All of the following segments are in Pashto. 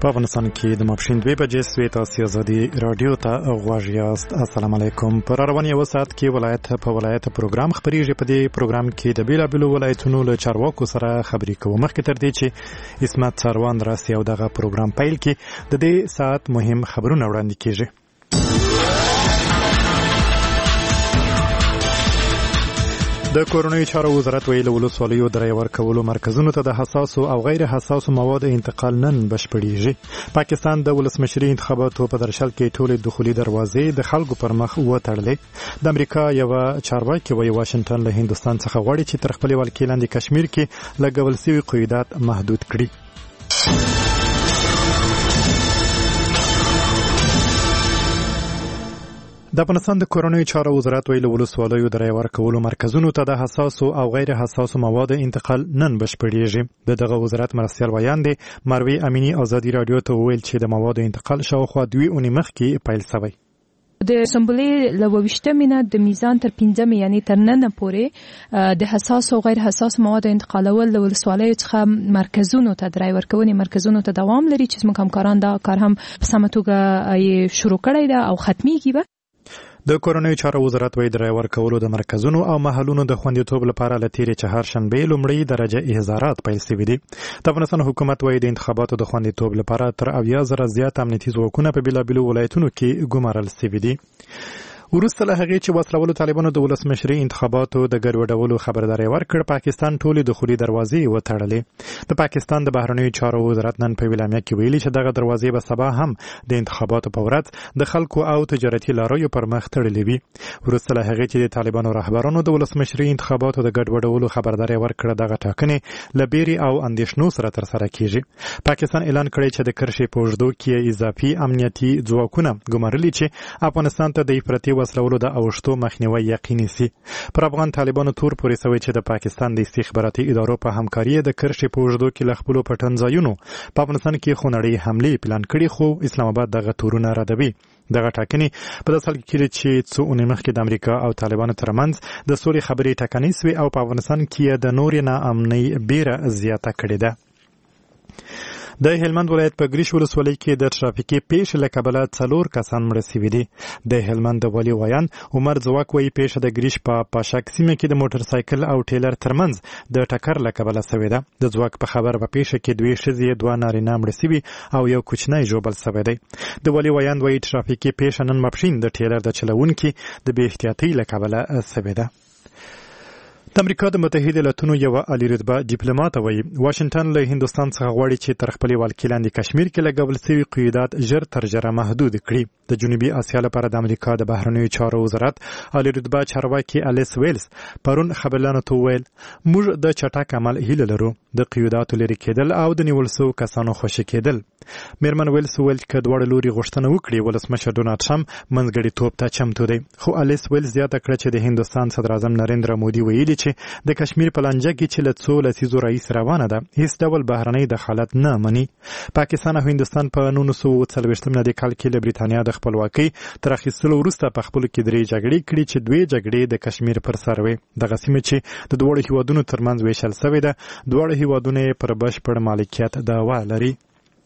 په افغانستان کې د ماپښین 2 بجې سوي تاسو ازادي رادیو ته غواړئ یاست. السلام علیکم. پر روان یو ساعت کې ولایت په ولایت پروګرام خبريږي. په دې پروګرام کې د بیلابیلو ولایتونو له چارواکو سره خبرې کوو. مخکې تر دې چې اسمت سروان راسي او دغه پروګرام پیل کې د دې ساعت مهم خبرونه وړاندې کیږي. د کورونی چارو وزارت ویل ولسوالیو درې ورکولو مرکزونو ته د حساسو او غیر حساسو موادو انتقال نن بشپړیږي. پاکستان د ولسمشري انتخاباتو په درشل کې ټولې دخولي دروازې د خلکو پر مخ وتړلې. د امریکا یو چارواکي وایي واشنگټن له هندستان څخه غواړي چې تر خپل ولکې لاندې کشمیر کې لګول شوي قیودات محدود کړي. د افغانستان د کورونی چارو وزارت ویل ولسوالیو درې ورکولو مرکزونو ته د حساسو او غیر حساسو موادو انتقال نن بشپړیږي. دغه وزارت مرستیال ویان دی مروي امینی ازادي رادیو ته ویل چې د موادو انتقال شاوخوا 2 اونۍ مخکې پیل شوی. د اسمبلې لويشته مینه د میزان تر 15 یعنی تر نن پورې د حساس او غیر حساس موادو انتقالول د ولسوالیو څخه مرکزونو ته درای ورکونې مرکزونو ته دوام لري چې زموږ همکاران دا کار هم په سمه توګه شروع کړی دا او ختميږي به. د کورونی چارو وزارت وایي درای ورکولو د مرکزونو او محلونو د خوندیتوب لپاره لتیرې چهارشنبه لومړی درجه احضارات پیل شوي دي. د افغانستان حکومت وایي د انتخاباتو د خوندیتوب لپاره تر 80,000 زیات امنیتي ځواکونه په بیلابیلو ولایتونو کې ګمارل شوي دي. وروسته له هغې چې وسلوالو طالبانو د ولسمشري انتخاباتو د ګډوډولو خبرداری ورکړ، پاکستان ټولې دخولي دروازې وتړلې. د پاکستان د بهرنیو چارو وزارت نن په اعلامیه کې ویلي چې دغه دروازې به سبا هم د انتخاباتو په ورځ د خلکو او تجارتي لاریو پر مخ تړلې وي. وروسته له هغې چې د طالبانو رهبرانو د ولسمشري انتخاباتو د ګډوډولو خبرداری ورکړ، دغه ټاکنې له بیرې او اندېښنو سره ترسره کیږي. پاکستان اعلان کړی چې د کرښې په اوږدو کې اضافي امنیتي ځواکونه ګمارلي چې افغانستان ته د افراطي وسلوالو د اوښتو مخنیوي یقیني سي. پر افغان طالبانو تور پورې سوی چې د پاکستان د استخباراتي ادارو په همکاري د کرښې په اوږدو کې له خپلو پټنځایونو په افغانستان کې خونړۍ حملې پلان کړي، خو اسلام آباد دغه تورونه ردوي. دغه ټاکنې په داسې حال کې چې څو اونۍ مخکې د امریکا او طالبانو ترمنځ د سولې خبرې ټکنۍ سوې او په افغانستان کې د نورې ناامنۍ بیره زیاته کړې ده. د هلمند ولایت په ګریش ولسوالۍ کې د ترافیکي پیښې له کبله 4 کسان مړه شوي دي. د هلمند د والي ویان عمر ځواک وایي پیښه د ګریش په پاشک سیمه کې د موټر سایکل او ټیلر ترمنځ د ټکر له کبله شوې ده. د ځواک په خبر په پیښه کې 2 ښځې 2 نارینه مړه شوي او یو کوچنی ژوبل شوی دی. د والي ویان وایي ترافیکي پیښه نن ماپښین د ټیلر د چلوونکي د بې احتیاطۍ له کبله شوې ده. د امریکا د متحده ایالاتونو یو عالی رتبه ډیپلوماټ وایي واشنگټن له هندستان څخه غواړي چې تر خپل ولکې لاندې کشمیر کې لګول شوي قیودات ژر تر ژره محدود کړي. د جنوبي اسیا لپاره د امریکا د بهرنیو چارو وزارت عالی رتبه چارواکي الیس ویلز پرون خبرلانو ته وویل موږ د چټک عمل هیله لرو، د قیوداتو لرې کېدل او د نیول شوو کسانو خوشي کېدل. میرمن ویلز ویل چې دواړه لوري غوښتنه وکړي ولسمشر ډونالډ ټرمپ منځګړیتوب ته چمتو دی. خو الیس ویلز زیاته کړه چې د هندستان صدر اعظم نریندرا مودي ویلي چې د کشمیر په لانجه کې چې له څو لسیزو رئیس روانه ده هیڅ ډول بهرنۍ دخالت نه مني. پاکستان او هندستان په 1940 میلادي کال کې له برېټانیا د خپلواکۍ تر اخیستلو وروسته په خپلو کې 3 جګړې کړي چې 2 جګړې د کشمیر پر سر وې. دغه سیمه چې د دوړو هیوادونو ترمنځ ویشل شوې ده، دوړو هیوادونه پر بشپړ مالکیت دعوا لري.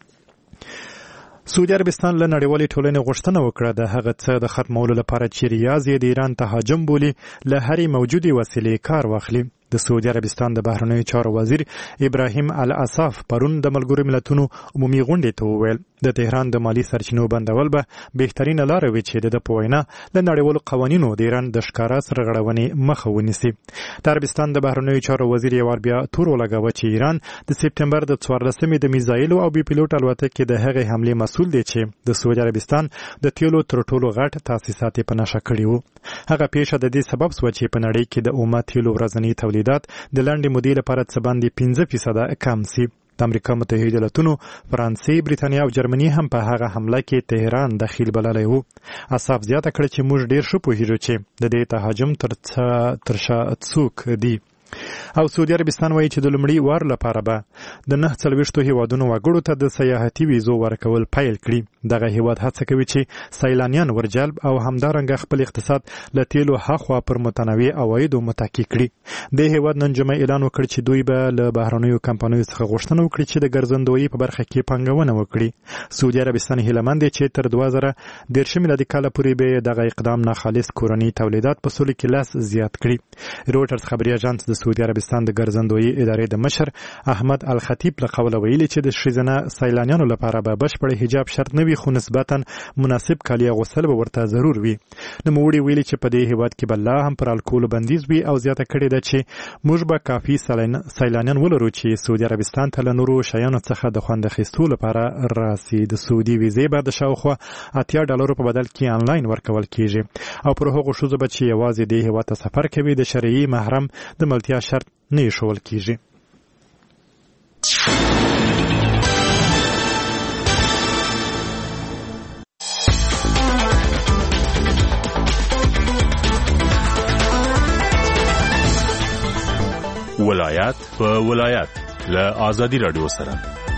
سعودي عربستان له نړیوالې ټولنې غوښتنه وکړه د هغه څه د ختمولو لپاره چې ریاض یې د ایران تهاجم بولي له هرې موجودې وسیلې کار واخلي. د سعودي عربستان د بهرنیو چارو وزیر ابراهیم العصاف پرون د ملګرو ملتونو عمومي غونډې ته وویل د تهران د مالی سرچینو بندول به بهترینه لاره وي چې د په وینا له نړیوالو قوانینو د ایران د ښکاره سرغړونې مخه ونیسي. د عربستان د بهرنیو چارو وزیر یو وار بیا تور ولګاوه چې ایران د سپتمبر د 14مې د میزایلو او بي پیلوټ الوتکې د هغې حملې مسؤل دی چې د سعودي عربستان د تیلو تر ټولو غټ تاسیسات په نښه کړي وو. هغه پیښه د دې سبب شوه چې په نړۍ کې د اومه تیلو ورځنی تولیدات د لنډې مودې لپاره څه باندې 5% کم سي. د امریکا متحده ایالاتونو، فرانسې، بریتانیا او جرمني هم په هغه حمله کې تهران دخیل بللی وو. اصاف زیاته کړه چې موږ ډیر ښه پوهیږو چې د دې تهاجم تر شا څوک دي. او سعودي عربستان وایي چې د لومړي وار لپاره به د 49 هیوادونو وګړو ته د سیاحتي ویزو ورکول پیل کړي. دغه هیواد هڅه کوي چې سیلانیان ورجلب او همدارنګه خپل اقتصاد له تیلو هاخوا پر متنوع عوایدو متکی کړي. د هیواد نن جمعه اعلان وکړ چې دوی به له بهرنیو کمپنیو څخه غوښتنه وکړي چې د ګرځندویي په برخه کې پانګونه وکړي. سعودي عربستان هیلمند دی چې تر 2013 میلادي کال پورې به دغه اقدام ناخالص کورني تولیدات په سلو کې لاس زیات کړي. روټرز خبري اژانس د سعودي عربستان د ګرځندویي ادارې د مشر احمد الخطیب له قوله ویلي چې د ښځینه سیلانیانو لپاره به بشپړ حجاب شرط نه وي، خو نسبتا مناسب کالي اغوستل به ورته ضرور وي. نوموړي ویلي چې په دې هیواد کې به لا هم پر الکول بندیز وي او زیاته کړې ده چې موږ به کافي سیلانیان ولرو چې سعودي عربستان ته له نورو شیانو څخه د خوند اخیستو لپاره راسي. د سعودي ویزې به د شاوخوا $80 په بدل کې آنلاین ورکول کیږي او پر هغو ښځو به چې یوازې دې هیواد ته سفر کوي د شرعي محرم د ملتیا شرط نه ایښودل کیږي. ولایت په ولایت له آزادی رادیو سره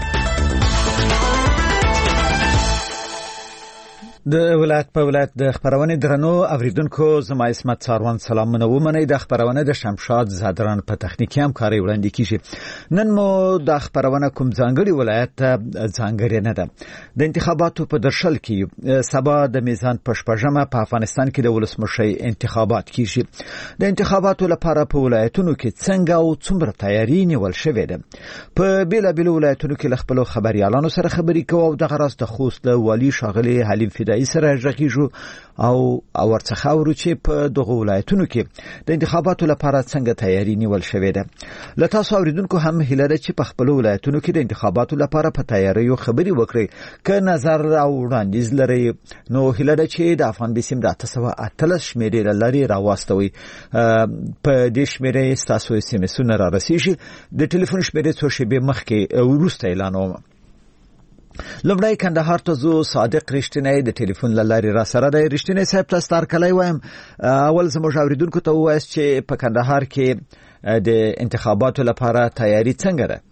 د ولایت په ولایت د خبرونه درنو اوریدونکو زما اسمت څاروان سلامونه ومنئ. د خبرونه د شمشاد زادران په تخنیکی همکاري وړاندې کیږي. نن مو د خبرونه کوم ځانګړي ولایت ځانګړي نه ده. د انتخاباتو په درشل کې سبا د میزان پشپژمه په افغانستان کې د ولسمشي انتخابات کیږي. د انتخاباتو لپاره په ولایتونو کې څنګه او څومره تیاری نیول شوې ده. په بیلابیل ولایتونو کې خپل خبريالانو سره خبري کوو او د غراس د خوست والی شاغلي حلیم فدایي سره ژغیږو او ورڅخه ورو چې په دغه ولایتونو کې د انتخاباتو لپاره څنګه تیاری نیول شوې ده. له تاسو اوریدونکو هم هیله ده چې په خپل ولایتونو کې د انتخاباتو لپاره په تیاریو خبري وکړي. که نظر او وړاندیز لري نو هیله ده چې د افغان بسیم د 813 شمیرې لري راوستوي. په دې شمیرې تاسو یې سمسونه را رسیږي. د ټلیفون شمیرې څو شیبې مخکې ورسته اعلانوم. لمړی کندهار ته زو صادق رښتینی د ټلیفون لارې را سره دی. رښتینی صاحب تاسو ستار کلی وایم. اول زموږ اوریدونکو ته وایي چې په کندهار کې د انتخاباتو لپاره تیاری څنګه ده؟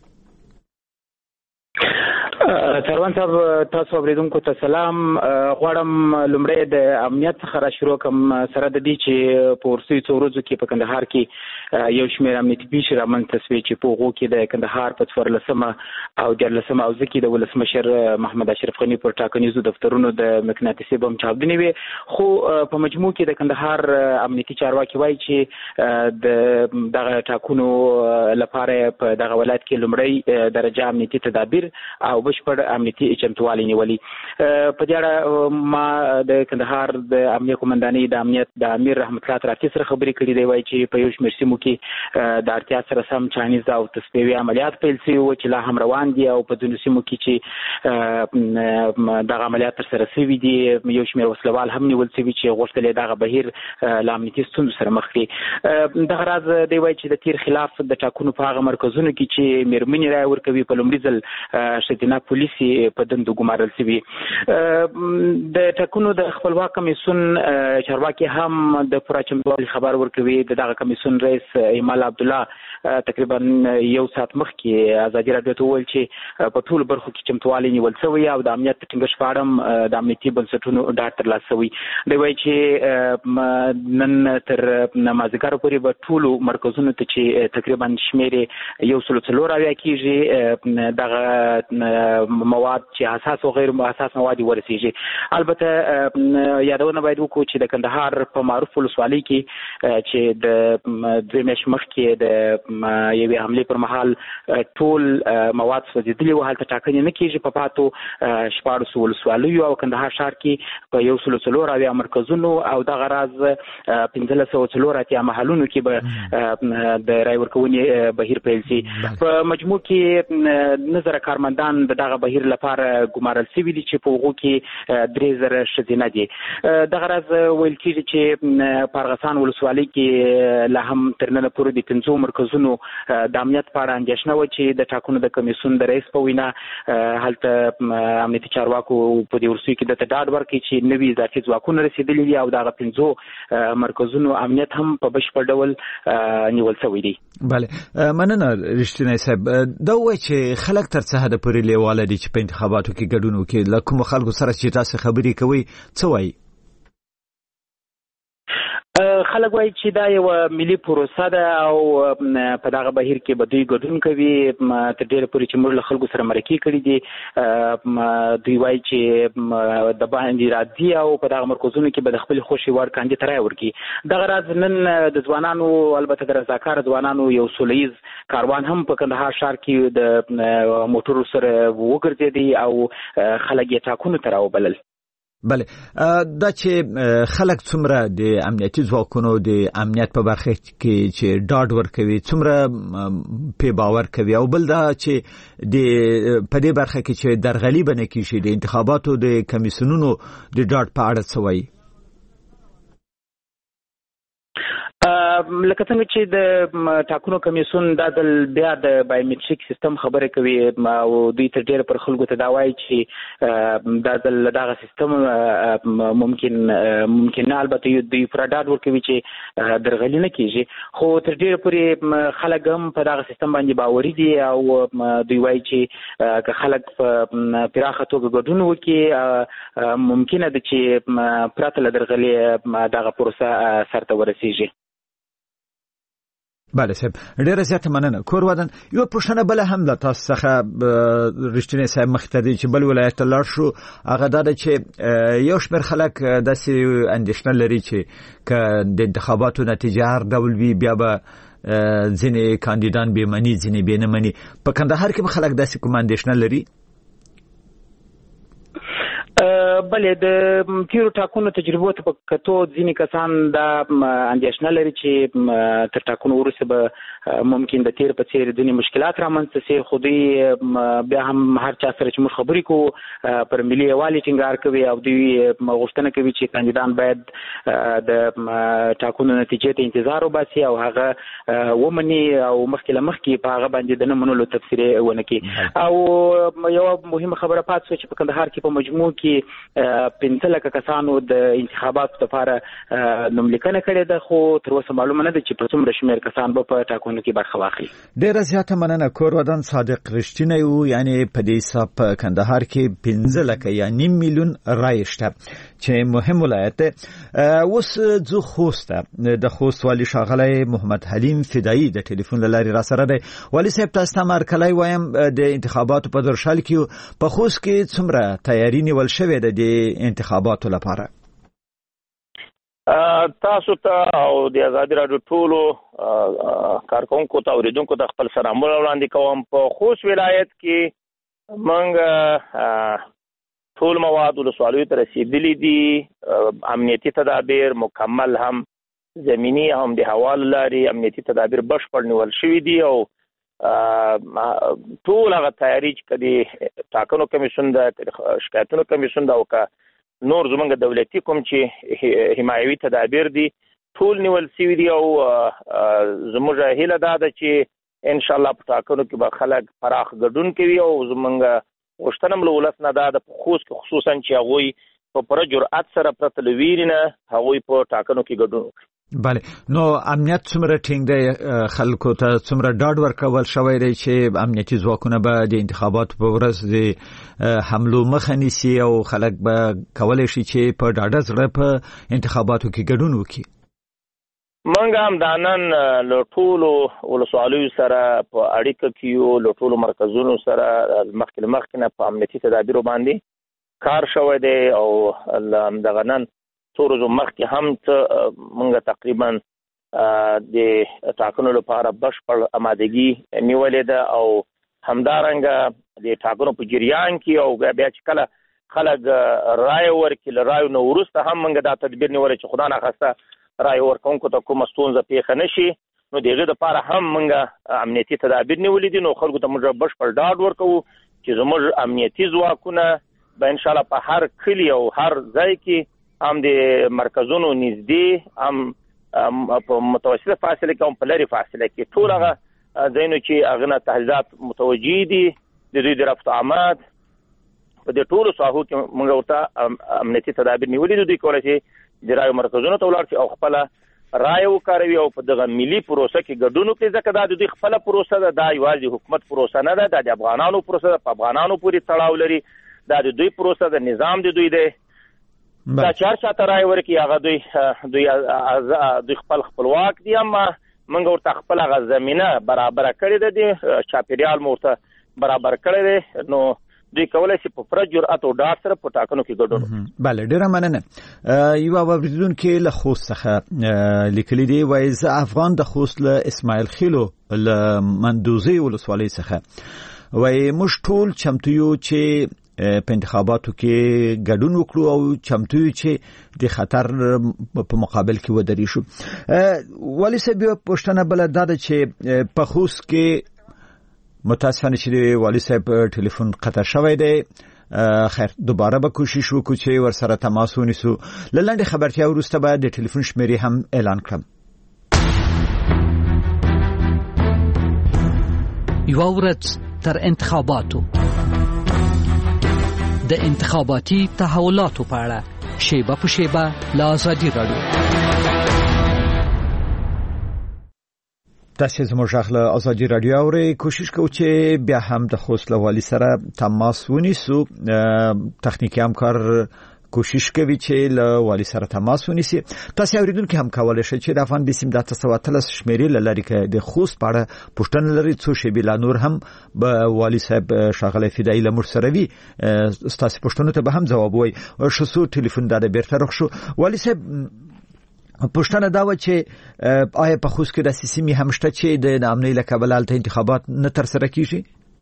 سروان صاحب تاسو اوریدونکو ته سلام. غواړم لمړی د امنیت څخه را شروع کوم سره د دې چې په ورسوي څو ورځو کې په کندهار کې یو شمېر امنیتي پیښې رامنځته شوې چې په هغو کې د کندهار په 14 او 14 او ځکه د ولسمشر محمد اشرف غني پر ټاکنیزو دفترونو د مقناطیسي بم چاودنې وي. خو په مجموع کې د کندهار امنیتي چارواکي وایي چې د دغه ټاکنو لپاره په دغه ولایت کې لمړی درجه امنیتي تدابیر او بشپړ امنیتي چمتووالی نیولي. په دې اړه ما د کندهار د امنیه قومندانۍ د امنیت د امیر رحمت الله ترافي سره خبرې کړې دی. وایي چې په یو شمېر سیمو کې د اړتیا سره سم چانیز او تصفیوي عملیات پیل شوي وو چې لا هم روان دي او په ځینو سیمو کې چې دغه عملیات ترسره شوي دي یو شمېر وسلوال هم نیول شوي چې غوښتل یې دغه بهیر له امنیتي ستونزو سره مخ کړي. دغه راز دی وایي چې د تیر خلاف د ټاکنو په هغه مرکزونو کې چې میرمنې رایه ورکوي په لومړي ځل ښځینه پولیس په دندو ګمارل شوي. د ټاکنو د خپلواک کمیسیون چارواکي هم د پوره چمتووالي خبر ورکوي. دغه کمیسیون رئیس ایمال عبدالله تقریبا یو ساعت مخکې ازادي رادیو ته وویل چې په ټولو برخو کې چمتووالی نیول شوی او د امنیت د ټینګښت په اړه د امنیتي بنسټونو ډاډ ترلاسه شوی. دی وایي چې نن تر مازدیګر پورې به ټولو مرکزونو ته چې تقریبا شمېر 140 کېږي دغه مواد چې حساس او غیر حساس مواد ورسیږي. البته یادونه باید وکړو چې د کندهار په معروف ولسوالۍ کې چې د دوه میاشتې مخکې د یوې حملې پر مهال ټول مواد سوځېدلي وو. هلته ټاکنې نه کېږي په پاتو 14 ولسوالیو او کندهار ښار کې په 140 مرکزونو او دغه راز 1584 محلونو کې به د رای ورکونې بهیر پیل شي. په مجموع کې نظر کارمندان دغه بهیر لپاره ګمارل شوي دي چې په هغو کې 3000 ښځینه دي. دغه راز ویل کېږي چې په ارغسان ولسوالۍ کې لا هم تر نن پورې د 15 مرکزونو د امنیت په اړه اندېښنه و چې د ټاکنو د کمیسیون د رئیس په وینا هلته امنیتي چارواکو په دې ورسوي کې د ډاډ ورکړي چې نوي اضافي ځواکونه رسیدلي دي او دغه 15 مرکزونو امنیت هم په بشپړ ډول نیول شوی دی. بله مننه رښتینی صاحب. دا وایي چې خلک تر څه حده پورې لیواله دي چې په انتخاباتو کې ګډون وکړي. له کومو خلکو سره چې تاسو خبرې کوئ څه وایي؟ خلک وایي چې دا یو ملي پروسه ده او په دغه بهیر کې به دوی ګډون کوي. تر ډیره پورې چې موږ له خلکو سره مرکې کړي دي دوی وایي چې د باندې راځي او په دغه مرکزونو کې به د خپل خوښي وړ کاندید رای ورکړي. دغه راز نن د ځوانانو البته د رضاکار ځوانانو یو سولهییز کاروان هم په کندهار ښار کې د موټرو سره وګرځېدی او خلک یې ټاکنو ته راوبلل. بله دا چې خلک څومره د امنیتي ځواکونو د امنیت په برخه کې چې ډاډ ورکوي څومره په باور کوي او بل دا چې د په دې برخه کې چې درغلي بنه کیږي د انتخاباتو د کمیسیونونو د ډاډ په اړه څه وایي؟ لکه څنګه چې د ټاکنو کمیسیون دا د بیا د بایومټریک سیستم خبره کوي او دوی تر ډیره پر خلکو ته دا وایي چې دا د دغه سیستم ممکن البته دوی پر ډاډ ورکوي چې درغلي نه کیږي خو تر ډیره پورې خلک هم په دغه سیستم باندې باوري دي او دوی وایي چې که خلک په پراخه توګه ګډون وکړي ممکنه ده چې پرته له درغلي دغه پروسه سرته ورسیږي. بله صاحب ډیره زیاته مننه. کور ودان یو پوښتنه بل هم له تاسو څخه رښتینی صاحب مختدي چې بل ولایت ته لاړ شو هغه دا چې یو شمېر خلک داسې اندېښنه لري چې که د انتخاباتو نتیجه هر ډول وي بیا به ځینې کاندیدان بې مني ځینې بې نه مني. په کندهار کې به خلک داسې کوم اندېښنه لري؟ بله د تیرو ټاکنو تجربو ته په کتو ځینې کسان دا اندېښنه لري چې تر ټاکنو وروسته به ممکن د تیر په څیر ځینې مشکلات رامنځته شي خو دوی بیا هم هر چا سره چې موږ خبرې کوو پر ملي یووالي ټینګار کوي او دوی غوښتنه کوي چې کاندیدان باید د ټاکنو نتیجې ته انتظار وباسي او هغه ومني او مخکې له مخکې په هغه باندې د نه منلو تبصرې ونه کړي. او یوه مهمه خبره پاتې شوه چې په کندهار کې په مجموع کې 15 لکه کسانو د انتخاباتو لپاره نوملیکنه کړې ده خو تر اوسه معلومه نه ده چې په څومره شمېر کسان به په ټاکنو کې برخه واخلي. ډیره زیاته مننه. کور ودان صادق رښتینی وو یعنی په دې حساب په کندهار کې 15 لکه یا 9 میلیون رای شته چې مهم ولایت ده. اوس ځو خوست د خوست والی ښاغلی محمد حلیم فدایی د ټلیفون له لارې را سره دی. والی صاحب تاسو ته مرکلی وایم د انتخاباتو په درشل کې په خوست کې څومره تیاری نیول شوې ده د انتخاباتو لپاره؟ تاسو ته او د آزادي راډیو ټولو کارکونکو ته اوریدونکو ته خپل سلامونه وړاندې کوم. په خوست ولایت کې موږ ټول مواد ولسوالیو ته رسیدلي دي. امنیتي تدابیر مکمل هم زمینی هم د هوا له لارې امنیتي تدابیر بشپړ نیول شوي دي او ټول هغه تیاری چې د ټاکنو کمیسیون د شکایتونو کمیسیون د او که نور زمونږ دولتي کوم چې حمایوي تدابیر دي ټول نیول شوي دي او زموږ هیله دا ده چې ان شاء الله په ټاکنو کې به خلک پراخ ګډون کوي او زمونږ غوښتنه هم له ولس نه دا ده په خوست کې خصوصا چې هغوی په پوره جرأت سره پرته له ویرې نه هغوی په ټاکنو کې ګډون وکړي. بله نو امنیت څومره ټینګ دی خلکو ته څومره ډاډ ورکول شوی دی چې امنیتي ځواکونه به د انتخاباتو په ورځ د حملو مخه نیسي او خلک به کولی شي چې په ډاډه زړه په انتخاباتو کې ګډون وکړي؟ موږ هم دا نن له ټولو ولسوالیو سره په اړیکه کې یو له ټولو مرکزونو سره مخکې له مخکې نه په امنیتي تدابیرو باندې کار شوی دی او همدغه نن څو ورځو مخکې هم موږ تقریبا د ټاکنو لپاره بشپړ امادګي نیولې ده او همدارنګه د ټاکنو په جریان کې او بیا چې کله خلک رای ورکړي له رایو نه وروسته هم موږ دا تدبیر نیولی چې خدا ناخواسته رای ورکوونکو ته کومه ستونزه پیښه نه شي نو د هغې دپاره هم موږ امنیتي تدابیر نیولي دي. نو خلکو ته موږ بشپړ ډاډ ورکوو چې زموږ امنیتي ځواکونه به انشاءالله په هر کلي او هر ځای کې هم د مرکزونو نږدې هم په متوسطه فاصله کې او په لري فاصله کې ټول هغه ځینو چې هغه تحلیلات متوجي دي د دوی د رفع آمد په دې ټولو ساحو کې موږ ورته امنیتي تدابیر نیولې دي. دوی کولای شي د رایو مرکزونو ته ولاړ شي او خپل رایه وکاروي او په دغه ملي پروسه کې ګډون وکړي، ځکه دا د دوی خپل پروسه ده، دا یوازې حکومت پروسه نه ده، دا د افغانانو پروسه ده، په افغانانو پورې تړاو لري، دا د دوی پروسه ده، نظام د دوی دی. دا چار چاته رایه ورکړي هغه دوی خپل خپلواک دي، اما موږ ورته خپل هغه زمینه برابر کړې ده، د چاپیریال مو ورته برابر کړی دی، نو دوی کولای شي په پوره جرأت او ډاډ سره په ټاکنو کې ګډون وکړي. بله، ډیره مننه. یو اوریدونکي له خوست څخه لیکلي دی، وایي زه افغان د خوست له اسماعیل خیلو له مندوزي ولسوالۍ څخه، وایي موږ ټول چمتو یو چې په انتخاباتو کې ګډون وکړو او چمتو یو چې د خطر په مقابل کې ودرې شو. والي صاحب پوښتنه بل دا ده چې په خوست کې متاسفانه چې والي صاحب ټلیفون قطع شوی دی، خیر دوباره به کوشش وکړو چې ورسره تماس ونیسو. لنډه خبرتیا وروسته به د ټلیفون شمیرې هم اعلان کړم. یو ورځ تر انتخاباتو، د انتخاباتي تحولاتو په اړه شیبه په شیبه له ازادي راډیو. تاسو زموږ له ازادي راډیو اورئ. کوشش کوو چې بیا هم د خوست له والي سره تماس ونیسو. تخنیکی همکار کوشش کوي چې له والي سره تماس ونیسي. تاسو اوریدونکو هم کولای شئ چې د افغان بسم د 313 شمیرې لري کې د خوست په اړه پوښتنه لري، څو شی بلا نور هم به والي صاحب شاغله فدایي له مرسروي تاسو پوښتنه ته به هم جواب وای. شسو ټلیفون دا بیرته رخ شو. والي صاحب پوښتنه دا و چې آیا په خوست کې د سیمې همشته چې د امنیت له کبل انتخابات نه تر سره کیږي؟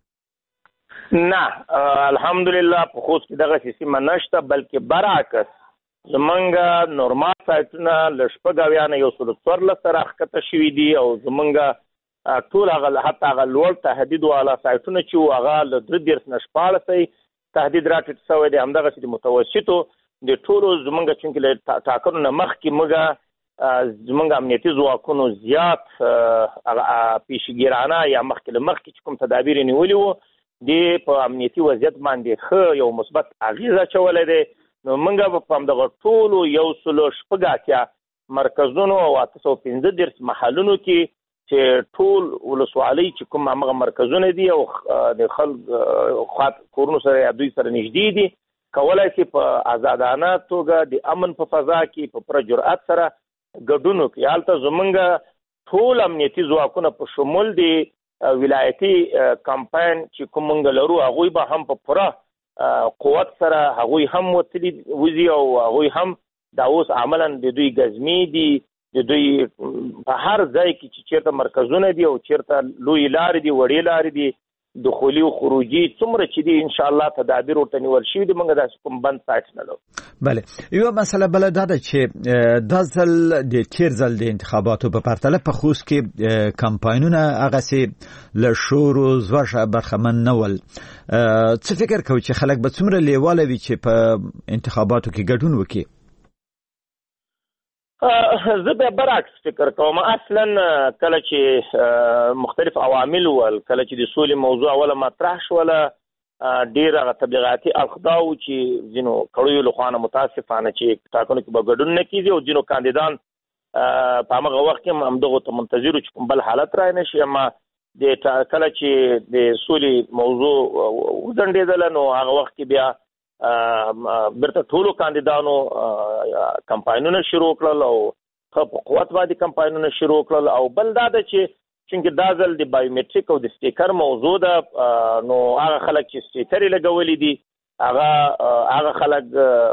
نه، الحمدلله په خوست کې دغه سیمه نشته، بلکې برعکس زمونږ نورمال سایټونه له شپږ نه 114 سره ښکته شوي دي او زمونږ ټول هغه حتی هغه لوړ تهدید والا سایټونه چې هغه له 3 نه 14 تهدید راټیټ شوی دی، همدغسې د متوسطو د ټولو زمونږ چونکې له ټاکنو نه مخکې موږ زمونږ امنیتي ځواکونو زیات پیشګیرانه یا مخکې له مخکې چې کوم تدابیر یې نیولي وو د په امنیتي وضعیت باندې ښه یو مثبت اغیز اچولی دی. نو موږ په همدغه ټولو 186 مرکزونو او 815 محلونو کې چې ټول ولسوالۍ چې کوم هغه مرکزونه دي او د خلک کورونو سره یا دوی سره نږدې دي، کولای شي په آزادانه توګه د امن په فضا کې په پوره جرأت سره ګډون وکړي. هلته زمونږ ټول امنیتي ځواکونه په شمول دي ولایتي کمپاین چې کوم موږ لرو هغوی به هم په پوره قوت سره هغوی هم وتلي وځي او هغوی هم دا اوس عملا د دوی ګزمې دي، د دوی په هر ځای کې چې چیرته مرکزونه دي او چیرته لوی لارې دي، وړې لارې دي، دخولي او خروجي څومره چې دي ان شاء الله تدابیر ورته نیول شوي دي. موږ داسې کوم بند سایټ نه لرو. بله، یو مسله بله دا ده چې دا ځل د تیر ځل د انتخاباتو په پرتله په خوست کې کمپاینونه هغسې له شور او زور برخمن نه ول. څه فکر کوئ چې خلک به څومره لیواله وي چې په انتخاباتو کې ګډون وکړي؟ زه به برعکس فکر کوم. اصلا کله چې مختلف عوامل ول، کله چې د سولې موضوع اوله مطرح شوله، ډیر هغه تبلیغاتي اخداو چې ځینو کړیو لخوانه متاسفانه چې ټاکنو کې به ګډون نه کیږي او ځینو کاندیدان په هغه وخت کې همدغه ته منتظر چې کوم بل حالت رای نشي. اما د کله چې د سولې موضوع وځنډېدل نو هغه وخت کې بیا برته ټولو کاندیدانو کمپاینونه شروع کړل او په قوت باندې کمپاینونه شروع کړل. او بل دا ده چې چونکې دا ځل د بایومټریک او د سټیکر موضوع ده، نو هغه خلک چې سټیکر یې لګولي دي هغه خلک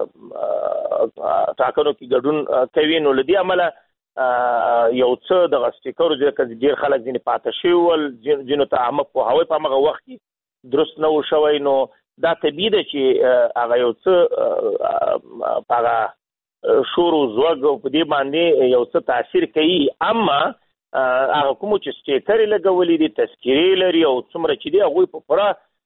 ټاکنو کې ګډون کوي. نو له دې امله یو څه دغه سټیکرو ځکه ډېر خلک ځینې پاته شوي ول، ځینو ته عامه پوهاوی په همغه وخت کې درست نه و شوی. نو دا طبیعي ده چې هغه یو څه هغه شور او زوږ په دې باندې یو څه تاثیر کوي. اما هغه کوم چې سټیکر لګولې دي، تذکیرې لري او څومره چې دی هغوی په پوره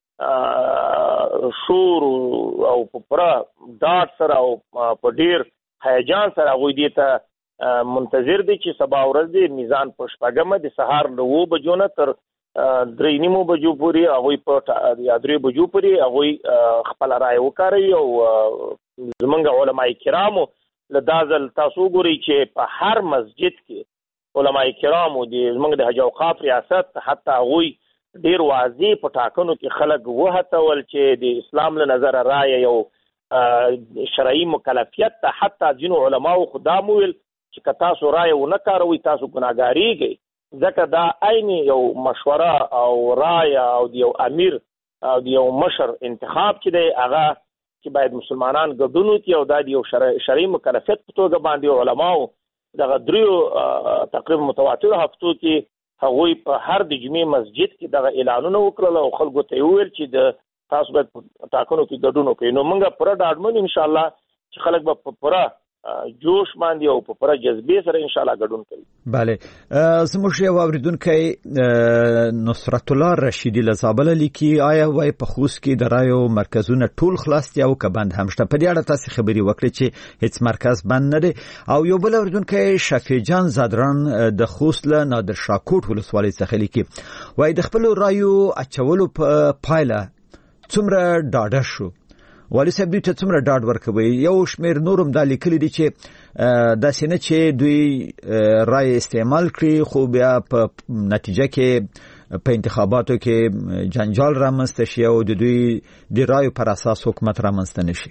شور او په پوره ډاډ سره او په ډېر هیجان سره هغوی دې ته منتظر دي چې سبا ورځ د میزان په شپږمه د سهار له 9 بجو نه تر 3:30 بجو پورې هغوی په 3 بجو پورې هغوی خپل رائے وکاروي او زمونږ علماء کرامو له دا ځل تاسو ګورئ چې په هر مسجد کې علماء کرامو د زمونږ د حج اوقاف ریاست حتی هغوی ډیر واضح په ټاکنو کې خلک وهڅول چې د اسلام له نظره رائے یو شرعي مکلفیت ته حتی ځینو علماو خدا مویل چې که تاسو رائے ونه کاروئ تاسو ګناهګاریږئ ځکه دا عین یو مشوره او رائے او د یو امیر او د یو مشر انتخاب چې دی هغه چې باید مسلمانان ګډون وکړي او دا د یو شرعي مکلفیت په توګه باندې علماو دغه 3 تقریبا متواتر هفتو کې هغوی په هر د جمعې مسجد کې دغه اعلانونه وکړل او خلکو ته وویل چې د تاسو باید ټاکنو کې ګډون وکړئ. نو موږ پوره ډاډمن ان شاء الله چې خلک به په پوره جوش باندې او په پوره جذبې سره ان شاء الله ګډون کوي. bale زموږ یو اوریدونکو نصرت الله رشیدی لزابل لیکي آیا وای په خوست کې د رایو مرکزونه ټول خلاص دي او کبند هم شته؟ په دې اړه تاسو خبري وکړئ چې هیڅ مرکز بند نه دی. او یو بل اوریدونکو شفیع جان زادران د خوست له نادر شاه کوټ ولسوالۍ څخه لیکي وای د خپل رایو اچولو په پایله څومره ډاډه شو. والی صاحب دوی ته څومره ډاډ ورکوي؟ یو شمیر نورم د لیکلي دي چې د سینې چې دوی رای استعمال کړي خو بیا په نتیجه کې په انتخاباتو کې جنجال رامنځته شي او د دوی د رایو پر اساس حکومت رامنځته نشي.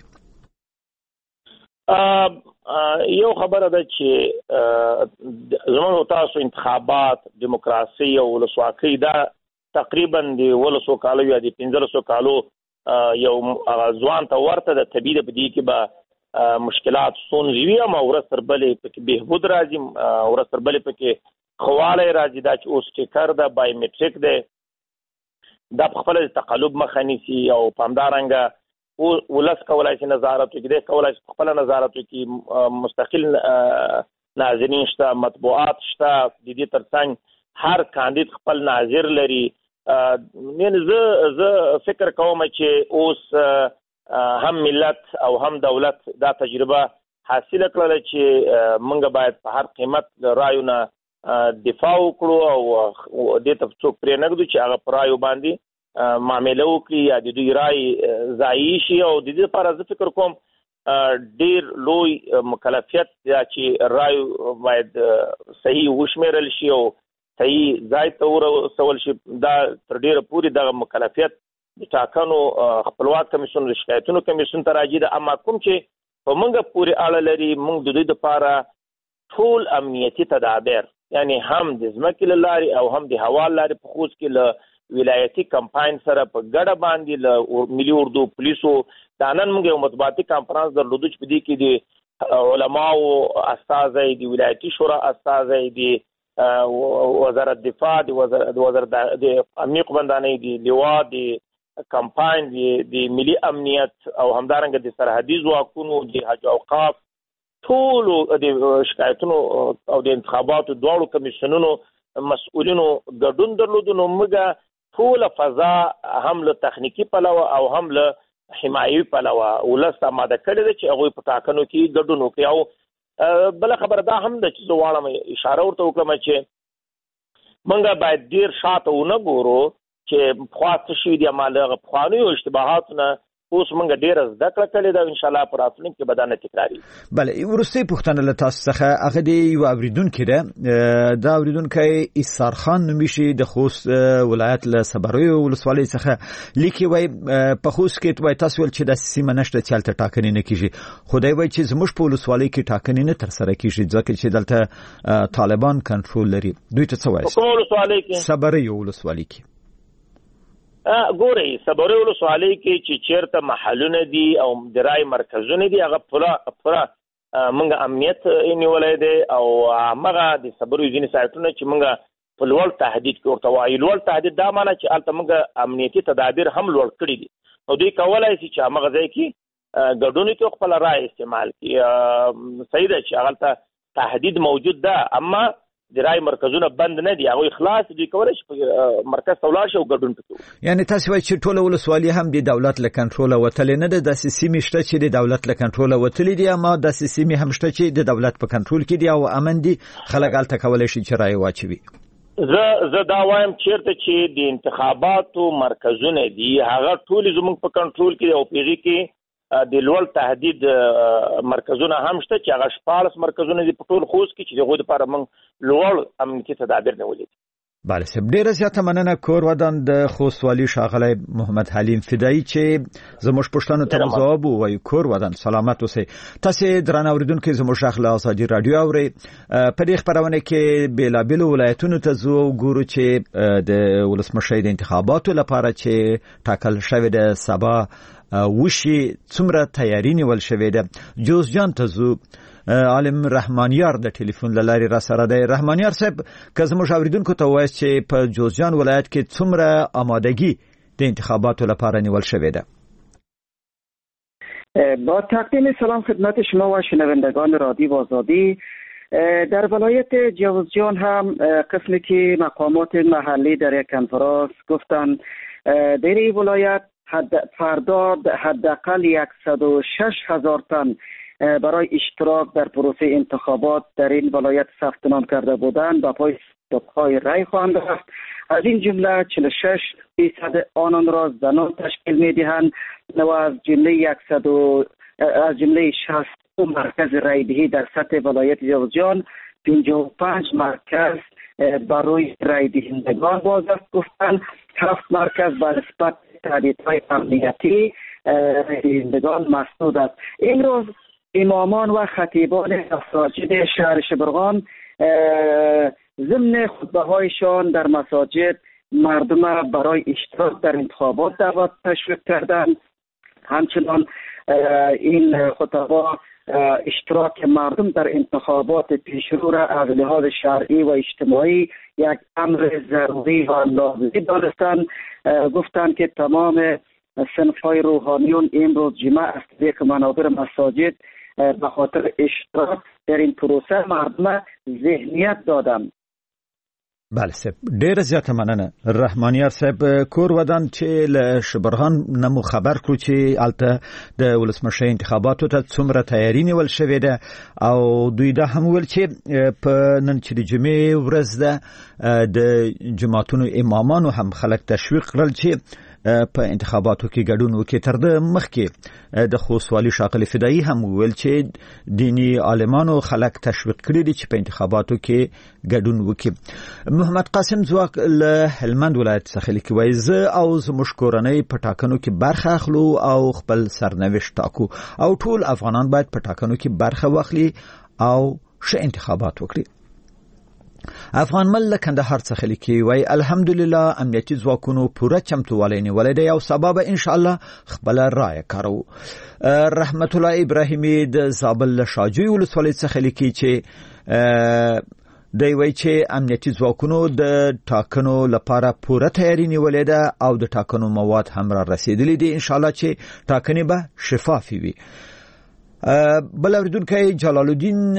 یو خبره ده چې زموږ تاسو انتخابات دیموکراسي او ولسواکي دا تقریبا د 200 کالو یا د 1500 کالو یو ځوان ته ورته د طبيعي په دې کې به مشکلات ستونزې وي او ورسره بلې پکې بهبود راځي ورسره بلې پکې خواله راځي دا چې اوس ټیکر ده بایومټریک ده دا په خپل تقلب مخه نیسي او پامدارنګه ولس کولای شي نظارت وکړي کولای شي خپل نظارت وکړي مستقل ناظرین شته مطبوعات شته د دې ترڅنګ هر کاندید خپل ناظر لري. زه فکر کوم چې اوس هم ملت او هم دولت دا تجربه حاصله کړله چې موږ باید په هر قیمت رایونه دفاع وکړو او دې ته څوک پرې نه ږدو چې هغه پر رایو باندې معامله وکړي یا د دوی رای ضایع شي. او د دې لپاره زه فکر کوم ډیر لوی مکلفیت دا چې رایو باید صحیح وشمیرل شي او صحیح ځای ته ورسول شي. دا تر ډیره پورې دغه مکلفیت د ټاکنو خپلواک کمیسیون د شکایتونو کمیسیون ته راځي. اما کوم چې په موږ پورې اړه لري موږ د دوی لپاره ټول امنیتي تدابیر یعنی هم د ځمکې له لارې او هم د هوا له لارې په خوست کې له ولایتي کمپاین سره په ګډه باندې له ملي اردو پولیسو دا نن موږ یو مطبوعاتي کانفرنس درلودو چې په دې کې د علماو استازي د ولایتي شورا استازي د وزارت دفاع د وزارت د امنیت قومندانۍ د لوا د کمپاین د ملي امنیت او همدارنګه د سرحدي ځواکونو د حج اوقاف ټول د شکایتونو او د انتخاباتو دواړو کمیسیونونو مسؤلینو ګډون درلودو. نو موږ ټول فضا هم له تخنیکی پلوه او هم له حمایوي پلوه ولست آماده کړی دی چې هغوی په ټاکنو کې ګډون وکړي. او بل خبره دا هم ده چې زه غواړم اشاره ورته وکړم چې موږ باید ډیر شاته ونه ګورو چې پخوا څه شوي دي اما له هغه پخوانیو اشتباهاتو نه اوس موږ ډیره زده کړه کړې ده ان شاء الله په راتلونکي کې به دا نه تکراري. بله وروستۍ پوښتنه له تاسو څخه هغه د یو اوریدونکي ده دا اوریدونکی ایثار خان نومیږي د خوست ولایت له صبریو ولسوالۍ څخه لیکي وای په خوست کې وای تاسو ول چې د سیمه نشته چې هلته ټاکنې نه کیږي خدای وای چې زموږ په ولسوالۍ کې ټاکنې نه تر سره کیږي ځکه چې دلته طالبان کنټرول لري. دوی ته څه وایي؟ کوم ولسوالۍ کې؟ صبریو ولسوالۍ کې. ګورئ صبریو ولسوالۍ کې چې چیرته محلونه دي او د رای مرکزونه دي هغه پوره موږ امنیت نیولای دی او هغه د صبریو ځینې سایټونه چې موږ په لوړ تهدید کې ورته وایي. لوړ تهدید دا معنی چې هلته موږ امنیتي تدابیر هم لوړ کړي دي نو دوی کولی شي چې هغه ځای کې ګډون کې خپل رای استعمال کړي. صحیح ده چې هغه تهدید موجود ده اما د رای مرکزونه بند نه دي، هغه خلاص دي، کولای شي مرکز ته ولاړ شي او ګډون وکړي. یعنی تاسو وایي چې ټول ولسوالي هم د دولت له کنټروله وتلې نه ده، د سیمې شته چې د دولت له کنټروله وتلې دي، اما د سیمې هم شته چې د دولت په کنټرول کې دي او امن دي، خلک هلته کولی شي چې رای واچوي. زه دا وایم چیرته چې د انتخاباتو مرکزونه دي هغه ټول زموږ په کنټرول کې او پیږي کې د لوړ تهدید مرکزونه هم شته چې هغه 14 مرکزونه دي په ټول خوست کې چې دغه لپاره موږ لوړ امنیتي تدابیر نیولي دي. بله صاحب، ډیره زیاته مننه. کور ودان د خوست والي ښاغلی محمد حلیم فدایي چې زموږ پوښتنو ته ځواب ووایي. کور ودان سلامت اوسئ. تاسو درنه اوریدونکو زموږ غږ له ازادي رادیو اورئ. په دې خپرونه کې بیلابیلو ولایتونو ته ځو ګورو چې د ولسمشر د انتخاباتو لپاره چې ټاکل شوی د سبا وشي څومره تیاری نیول شوې ده. جوزجان ته ځو. عالم رحمانیار د ټلیفون لاري را سره دی. رحمانیار صاحب، که زموږ اوریدونکو ته وایي چې په جوزجان ولایت کې څومره آمادگی د انتخاباتو لپاره نیول شوې ده؟ با تقدیم سلام خدمت شما و شنوندگان رادیو آزادی. در ولایت جوزجان هم قسمی که مقامات محلی در یک کنفرانس گفتن در این ولایت فردا حداقل 106,000 تن برای اشتراک در پروسه انتخابات در این ولایت ثبت نام کرده بودند با پای صندوق‌های رای خواهند رفت. از این جمله 46% آنان را زنان تشکیل می‌دهند و از جمله 60 مرکز رایدهی در سطح ولایت جوزجان 55 مرکز برای رای دهندگان باز است. گفتند 7 مرکز به نسبت تهدیدهای امنیتی رای دهندگان مسدود است. امروز امامان و خطیبان مساجد شهر شبرغان ضمن خطبه هایشان در مساجد مردم برای اشتراک در انتخابات دعوت تشویق کردند. همچنان این خطبه اشتراک مردم در انتخابات پیشرو را از لحاظ شرعی و اجتماعی یک امر ضروری و لازمی دانستند. گفتند که تمام صنف‌های روحانیون امروز جمع از طریق منابر مساجد به خاطر اشتراک در این پروسه مردم ذهنیت دادند. بله صاحب، ډیره زیاته مننه. رحمانیار صاحب، کور ودان چې له شبرغان نمو خبر کړو چې الته د ولسمشر انتخاباتو ته څومره تیاری نیول شوې ده او دوی دا هم ویل چې په نن چې د جمعې ورځ ده د جماعتونو امامانو هم خلک تشویق کړل چې په انتخاباتو کې ګډون وکړي. تر د مخکې د خوست والي ښاغلی فدایي هم ویل چې دینی عالمانو خلک تشویق کړي دي چې په انتخاباتو کې ګډون وکړي. محمد قاسم ځواک له هلمند ولایت څخه لیکي، وایي زه او زموږ کورنۍ په ټاکنو کې برخه اخلو او خپل سرنوشت ټاکو او ټول افغانان باید په ټاکنو کې برخه واخلي او ښه انتخابات وکړي. افغان مل له کندهار څخه لیکي، وایي الحمدلله امنیتي ځواکونو پوره چمتووالی نیولی دی او سبا به انشاءالله خپله رایه کاروو. رحمت الله ابراهیمي د زابل له شاجوی ولسوالۍ څخه لیکي چې دی وایي چې امنیتي ځواکونو د ټاکنو لپاره پوره تیاری نیولې ده او د ټاکنو مواد هم را رسیدلي دي. انشاءالله چې ټاکنې به شفافې وي. بل اوریدونکی جلال الدین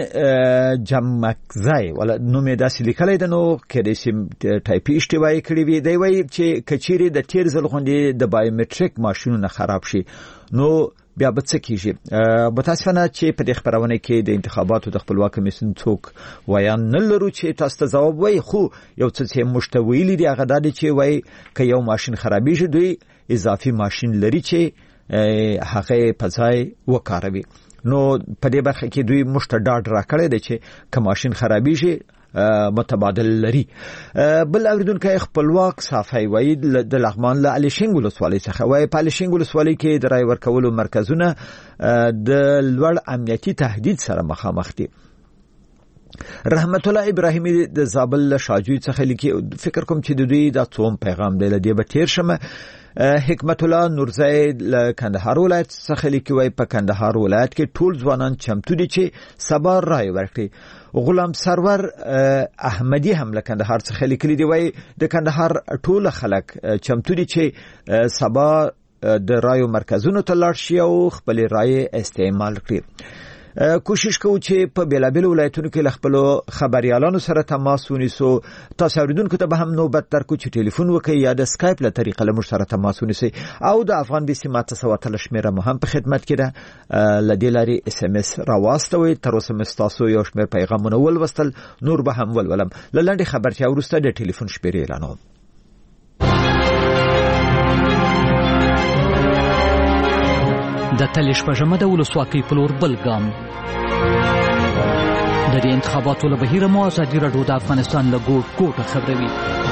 جمکزی ولا نوم یې داسې لیکلی ده، نو کېدای شي ټایپي اشتباه یې کړې وي. دی وایي چې که چیرې د تېر ځل غوندې د بایومټریک ماشینونه خراب شي نو بیا به څه کیږي؟ متاسفانه چې په دې خپرونه کې د انتخاباتو د خپلواک کمیسیون څوک ویان نه لرو چې تاسو ته ځواب وایي، خو یو څه چې موږ ته ویلي دي هغه دا دی چې وایي که یو ماشین خرابېږي دوی اضافي ماشین لري چې هغه په ځای وکاروي. نو په دې برخه کې دوی موږ ته ډاډ راکړی دی چې که ماشین خرابېږي متبادل لري. بل اوریدونکی خپلواک صافی وایي د لغمان له الیشنګ ولسوالۍ څخه، وایي په الیشنګ ولسوالۍ کې د رای ورکولو مرکزونه د لوړ امنیتي تهدید سره مخامخ دي. رحمت الله ابراهیمي د زابل له شاجوی څخه لیکي، فکر کوم چې د دوی دا څوم پیغام دی له دې به تیر شمه. حکمت الله نورزی له کندهار ولایت څخه لیکي، وایي په کندهار ولایت کې ټول ځوانان چمتو دي چې سبا رای ورکړي. غلام سرور احمدی هم له کندهار څخه لیکلي دی، وایي د کندهار ټول خلک چمتو دي چې سبا د رایو مرکزونو ته لاړ شي او خپل رای استعمال کړي. کوشش کوو چې په بیلابل ولایتونو کې خپل خبريالانو سره تماس ونیسو. تاسو اوریدونکو ته به هم نوبت درکو چې ټلیفون وکړئ یا د اسکایپ له طریقې له موږ سره تماس ونیسئ او د افغان بي سي ماته سواتل شمیره مو هم په خدمت کې ده. لدې لاري اس ام اس راواستوي. تر اوسه مستاسو یو شمیر پیغامونه ولوستل، نور به هم ولولم. لنډه خبرتیا وروسته د ټلیفون شمیرې اعلانوم. د تل شپږمه د ولسواکۍ په لور بل ګام. د دې انتخاباتو له بهیره مو ازادي راډیو د افغانستان له ګوټ ګوټه خبروي.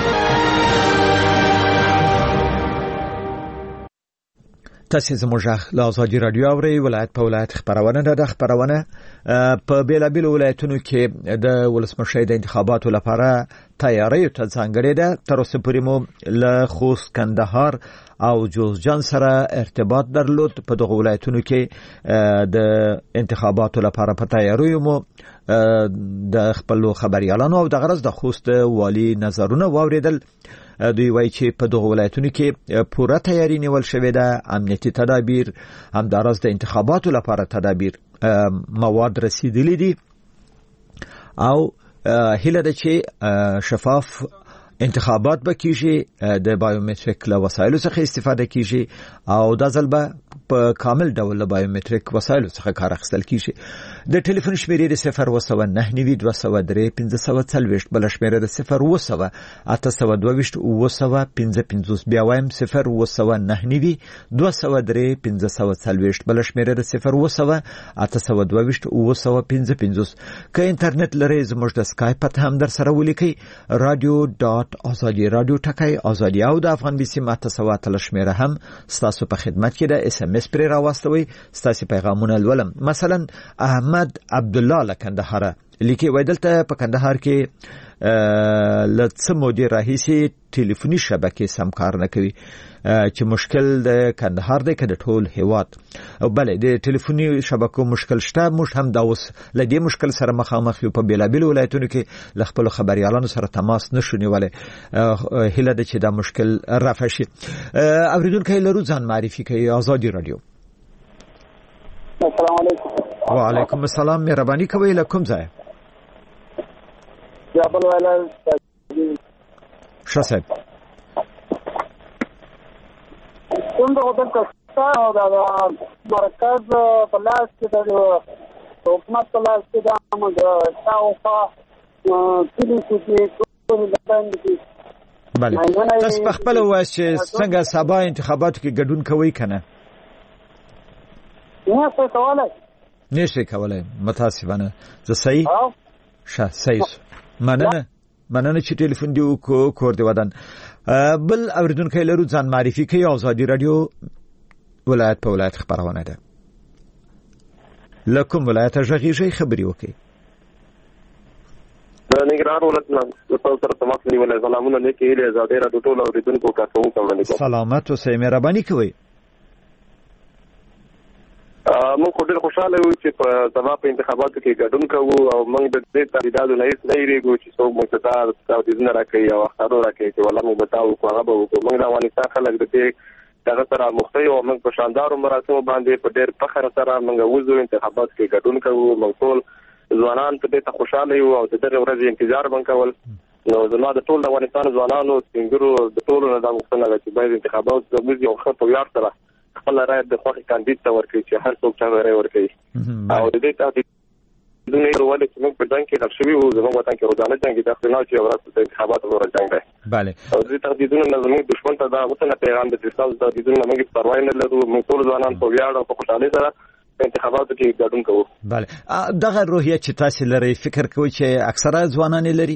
تاسو زموږ له ازادي راډیو اورئ. ولایت په ولایت خبرونه ده. د خبرونه په بیلابل ولایتونو کې د ولسمشر د انتخاباتو لپاره تیاری ته ځانګړې ده. تر اوسه پورې مو له خوست، کندهار او جوزجان سره ارتباط درلود. په دغه ولایتونو کې د انتخاباتو لپاره په تیاری مو د خپل خبريالانو او د غرض د خوست والی نظرونه واوریدل. دوی وایي چې په دغه ولایتونو کې پوره تیاری نیول شوې ده. امنیتي تدابیر، همدارس د انتخاباتو لپاره تدابیر مواد رسیدلي دي او هیله ده چې شفاف انتخابات به کیږي، د بایومټریک له وسایلو څخه استفاده کیږي او د ځل به په کامل ډول له بایومټریک وسایلو څخه کار اخیستل کیږي. د ټلیفون شمیرې د 01992401540 بل شمیره د 01822 بیا وایم 01992401540 بل شمیره د 01822 که انټرنیټ لرئ زموږ د اسکایپ پته هم در سره ولیکئ radio.azadi radio ټکای ازادي او د افغان بي سي ماته سواتل شمیره هم ستاسو په خدمت کې ده. اس ام اس پر راوستوي. ستاسو پیغامونه ولولم. مثلا احمد عبد الله لکندهار لیکي وای دلته په کندهار کې لڅ مودې راهیسي ټلیفوني شبکې سم کار نه کوي چې مشکل د کندهار دی که د ټول هیواد. او بله د ټلیفوني شبکو مشکل شته. موږ هم دا اوس له دې مشکل سره مخامخ یو. په بیلابل ولایتونو کې له خپل خبريالانو سره تماس نشو نیولای. هیله ده چې دا مشکل رفع شي. اوریدونکو لرو ځان معرفي کوي. ازادي رادیو. السلام علیکم. وعلیکم السلام. مهرباني کوئ له کوم ځای؟ جابل والا شاسب کوم هوټل کستا او دا مرکز په لاس کې د حکومت په لاس کې دا موږ تاسو کلیسي ټول باندې. بله تاسو په خپل وایي چې څنګه سبا انتخاباتو کې ګډون کوي کنه؟ نه څه کولای نشي کولای. متاسفانه زه صحیح صحیح مننه چې ټلیفون دی وکړو. کور دی ودان. بل اوریدونکو لرو ځان معرفي کوي. ازادي رادیو ولایت په ولایت خبرونه ده. لکم ولایت ژغیږي خبري وکي. نګران ولایت نن تاسو سره تماس نیولای. سلامونه لیکي له ازادي رادیو ټول اوریدونکو کا کوم کوم. سلامات اوسئ. مهرباني کوئ. موږ ډېر خوشاله یو چې په سبا په انتخاباتو کې ګډون کوو او موږ د دې تاریدادو نه یریږو چې څوک مقتدار او د ځنه راکړي او اختیار راکړي چې ولا موږ بتاو کوو هغه به وکړو. موږ د افغانستان خلک د دې دغه سره مخته یو. موږ په شاندارو مراسمو باندې په ډېر فخر سره موږ وځو انتخاباتو کې ګډون کوو. موږ ټول ځوانان ته دې خوشاله یو او د دې ورځې انتظار وکول. نو زما د ټول افغانستان ځوانانو څنګه د ټولو نه د مختلف چې باید انتخابات د موږ یو خط یار سره خپل رائے د خوښ کاندید ته ورکړي چې هر څوک ته رائے ورکړي. او د دې تاسو د نړۍ ورولې چې موږ په ځان کې راښوي او زموږ وطن کې روزانه څنګه د خپلناو چې ورته د انتخاباتو ور ځنګ دی. bale او دې تهدیدونه نه زموږ دښمن ته دا وسنه پیغام د تاسو د تهدیدونو موږ پروا نه لرو. موږ ټول ځوانان په ویاړ او په خوشاله سره انتخاباتو کې ګډون کوو. bale دغه روحیه چې تاسو لري فکر کوئ چې اکثره ځوانان لري؟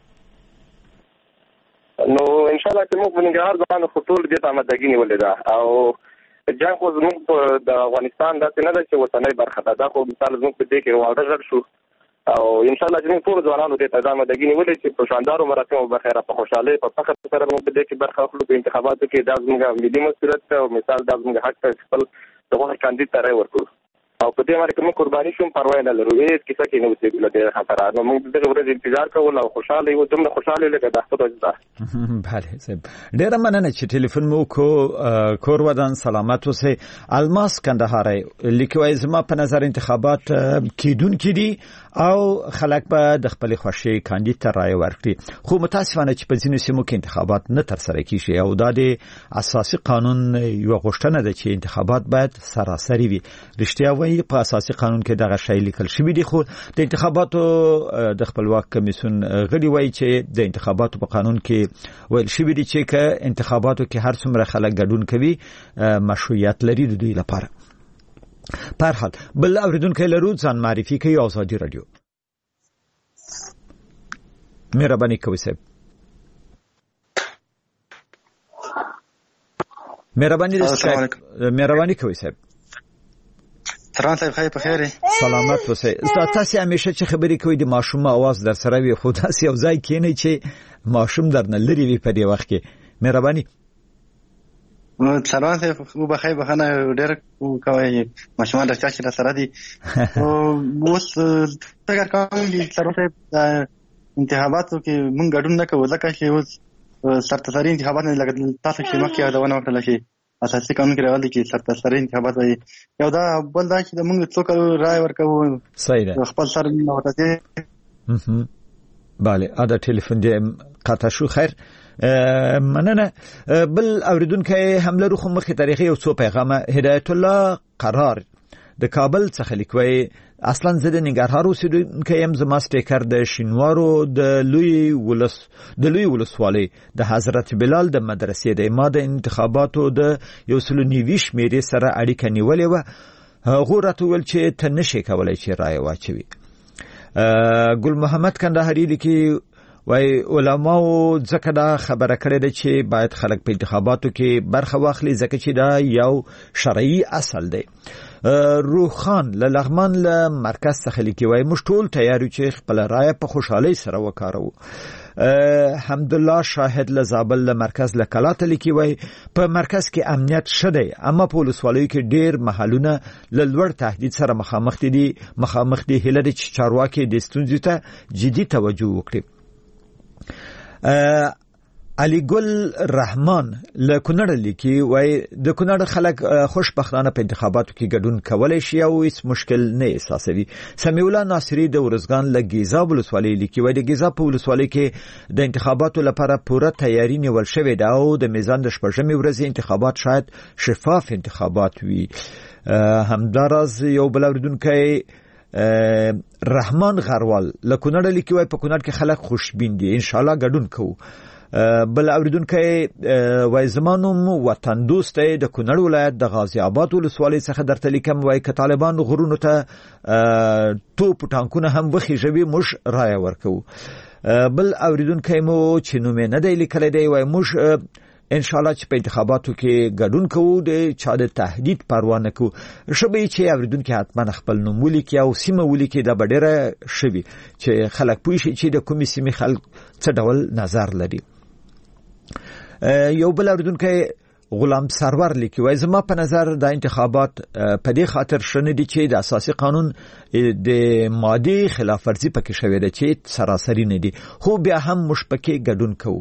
نو ان شاء الله چې موږ بنګار ځوانان خطول دې ته آمادګي نیولې ده او جنگ خو زموږ د افغانستان داسې نه ده چې وطني برخه ده. دا خو مثال زموږ په دې کې واړه ژر شو او ان شاء الله چې موږ ټول ځوانانو دې ته آمادګي نیولې چې په شاندارو مراسمو بخیره په خوشاله په فخر سره موږ په دې کې برخه اخلو. په انتخاباتو کې دا زموږ ملي مسؤلیت او مثال دا زموږ حق ته خپل دغه کاندید ته رائے ورکړو. او په دې باندې کوم قرباني شوم پروا نه لرو هیڅ کیسه کې نه وسیله د خطر نو موږ دغه ورځ انتظار کوو او خوشاله یو دومره خوشاله لکه د خپل ځای بله صاحب ډیره مننه چې ټلیفون مو کور ودان سلامت اوسئ. الماس کندهاري لیکوي زما په نظر انتخابات کیدونکې دي او خلک به د خپل خوښي کاندید ته رائے ورکړي خو متاسفانه چې په ځینو سیمو کې انتخابات نه تر سره کیږي او د اساسي قانون یو غوښتنه ده چې انتخابات باید سراسري وي. رښتیا وایي په اساسي قانون کې دغه شی لیکل شوی دی خو د انتخاباتو د خپلواک کمیسیون غړي وایي چې د انتخاباتو په قانون کې ویل شوی دی چې که انتخاباتو کې هر څومره خلک ګډون کوي مشروعیت لري د دوی لپاره. په هر حال بل اوریدونکو لرو ځان معرفي کوي آزادي رادیو. مهرباني کوئ صاحب. مهرباني کوئ صاحب. تران صاحب خیر په خیر سلامت اوسئ. تاسو همیشه چې خبرې کوي د ماشوم आवाज در سره وي خو تاسو یو ځای کېنئ چې ماشوم درنه لري وي په دې وخت کې. مهرباني. سلام صاحب خو بخیر بخنه ډېر کوي ماشومان درڅ چې سره دي او اوس څنګه کوم دي سره صاحب انتخاباتو کې مونږ ګډون نه کوو ځکه چې اوس سرتاسري انتخابات نه لګل تاسو چې مخکې یادونه وکړه چې اساسي قانون کې راغلي چې سرتاسري انتخابات وي یو دا بل دا چې مونږ څوک رائے ورکوو صحیح ده خپل سره نه وته bale ادا ټلیفون دې قطع شو. خیر مننه. بل اوریدونکو هم لرو خو مخکې تاریخي یو څو پیغامه. هدایت الله قرار د کابل څخه لیکوي اصلا زه د ننګرهار اوسیدونکی یم. زما سټیکر د شینوارو د لوی ولسوالۍ د حضرت بلال د مدرسې د ما د انتخاباتو د 190 شمیرې سره اړیکه نیولې وه. هغه راته ویل چې ته نشې کولای چې رائے واچوي. ګل محمد کندهاري لیکي وای علماو ځکه دا خبره کړې ده چې باید خلک په انتخاباتو کې برخه واخلي ځکه چې دا یو شرعي اصل دی. روخان لغمان له مرکز څخه لیکي وای موږ ټول تیار یو چې خپل رائے په خوشحالۍ سره وکاروو. حمدالله شاهد له زابل له مرکز له کلاته لیکي وای په مرکز کې امنیت شته اما په ولسوالیو کې ډیر محلونه له لوړ تهدید سره مخامخ دي هله د چارواکي د ستونزې ته جدي توجه وکړي. علي ګل رحمان له کونړ لیکي وای د کونړ خلک خوشبختانه په انتخاباتو کې ګډون کولای شي او هیڅ مشکل نه احساسوي. سمیع الله ناصری د ورزګان له ګیزا ولسوالۍ لیکي وای د ګیزا په ولسوالۍ کې د انتخاباتو لپاره پوره تیاری نیول شوې ده او د میزان د شپږمې ورځې انتخابات شاید شفاف انتخابات وي. همداراز یو بل اوریدونکی رحمان غروال له کونړ لیکي وای په کونړ کې خلک خوشبین دي ان شاء الله ګډون کوو. بل اوریدونکو وای زمانوم وطن دوست د کونړ ولایت د غازی آباد ولسوالۍ څخه درته لیکم وای ک طالبان غرونو ته توپ ټانکونه هم وخیژوي موږ رائے ورکوو. بل اوریدونکو مو چې نومې نه دی لیکل دی وای موږ ان شاء الله چې په انتخاباتو کې ګډون کوو د چا د تهدید پروا نه کوو. شبي چې اوریدونکو حتما خپل نوم ولیکي او سیمه ولیکي دا ډیره شوي چې خلک پوه شي چې د کومې سیمې خلک څه ډول نظر لري. یو بل اوریدونکو غلام سرور لیکي وای زما په نظر د انتخابات په دې خاطر شنه دي چې د اساسي قانون د ماده خلاف ورزي پکې شوې ده چې سراسري نه دي خو بیا هم مشپکه ګډون کوو.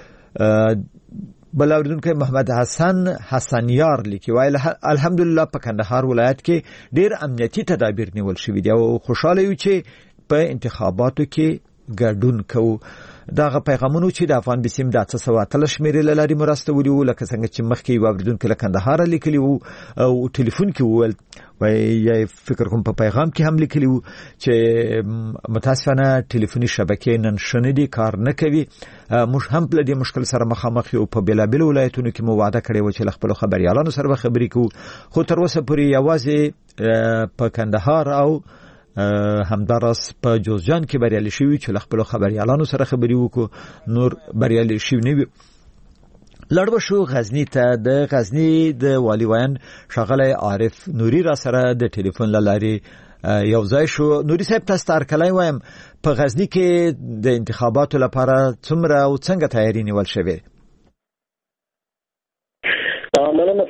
بل اوریدونکو محمد حسن یار لیکي وای الحمدلله په کندهار ولایت کې ډیر امنیتي تدابیر نیول شوې دي او خوشاله یو چې په انتخاباتو کې ګډون کوو. داغه پیغامونو چې د افغان بسیم د 313 شمیرې لاري مرسته ولیو لکه څنګه چې مخکې اوریدونکو له کندهار لیکلی وو او ټلیفون کې وویل وای فکر کوم په پیغام کې هم لیکلی وو چې متاسفانه ټلیفوني شبکې نن شنه دي کار نه کوي. موږ هم په دې مشکل سره مخامخ یو په بلابل ولایتونو کې مو وعده کړی و چې خپل خبريالانو سره خبرې کوو خو تر اوسه پورې یوازې په کندهار او همدارس په جوزجان کې بریالي شوی چې خپل خبريالانو سره خبري وکړو نور بریالي شوی نه وي. لړو شو غزنی ته د غزنی د والی وین شغله عارف نوري را سره د ټلیفون لاري یو ځای شو. نوري صاحب تاسو تر کله وایم په غزنی کې د انتخاباتو لپاره څومره او څنګه تیاری نیول شوی؟ مننه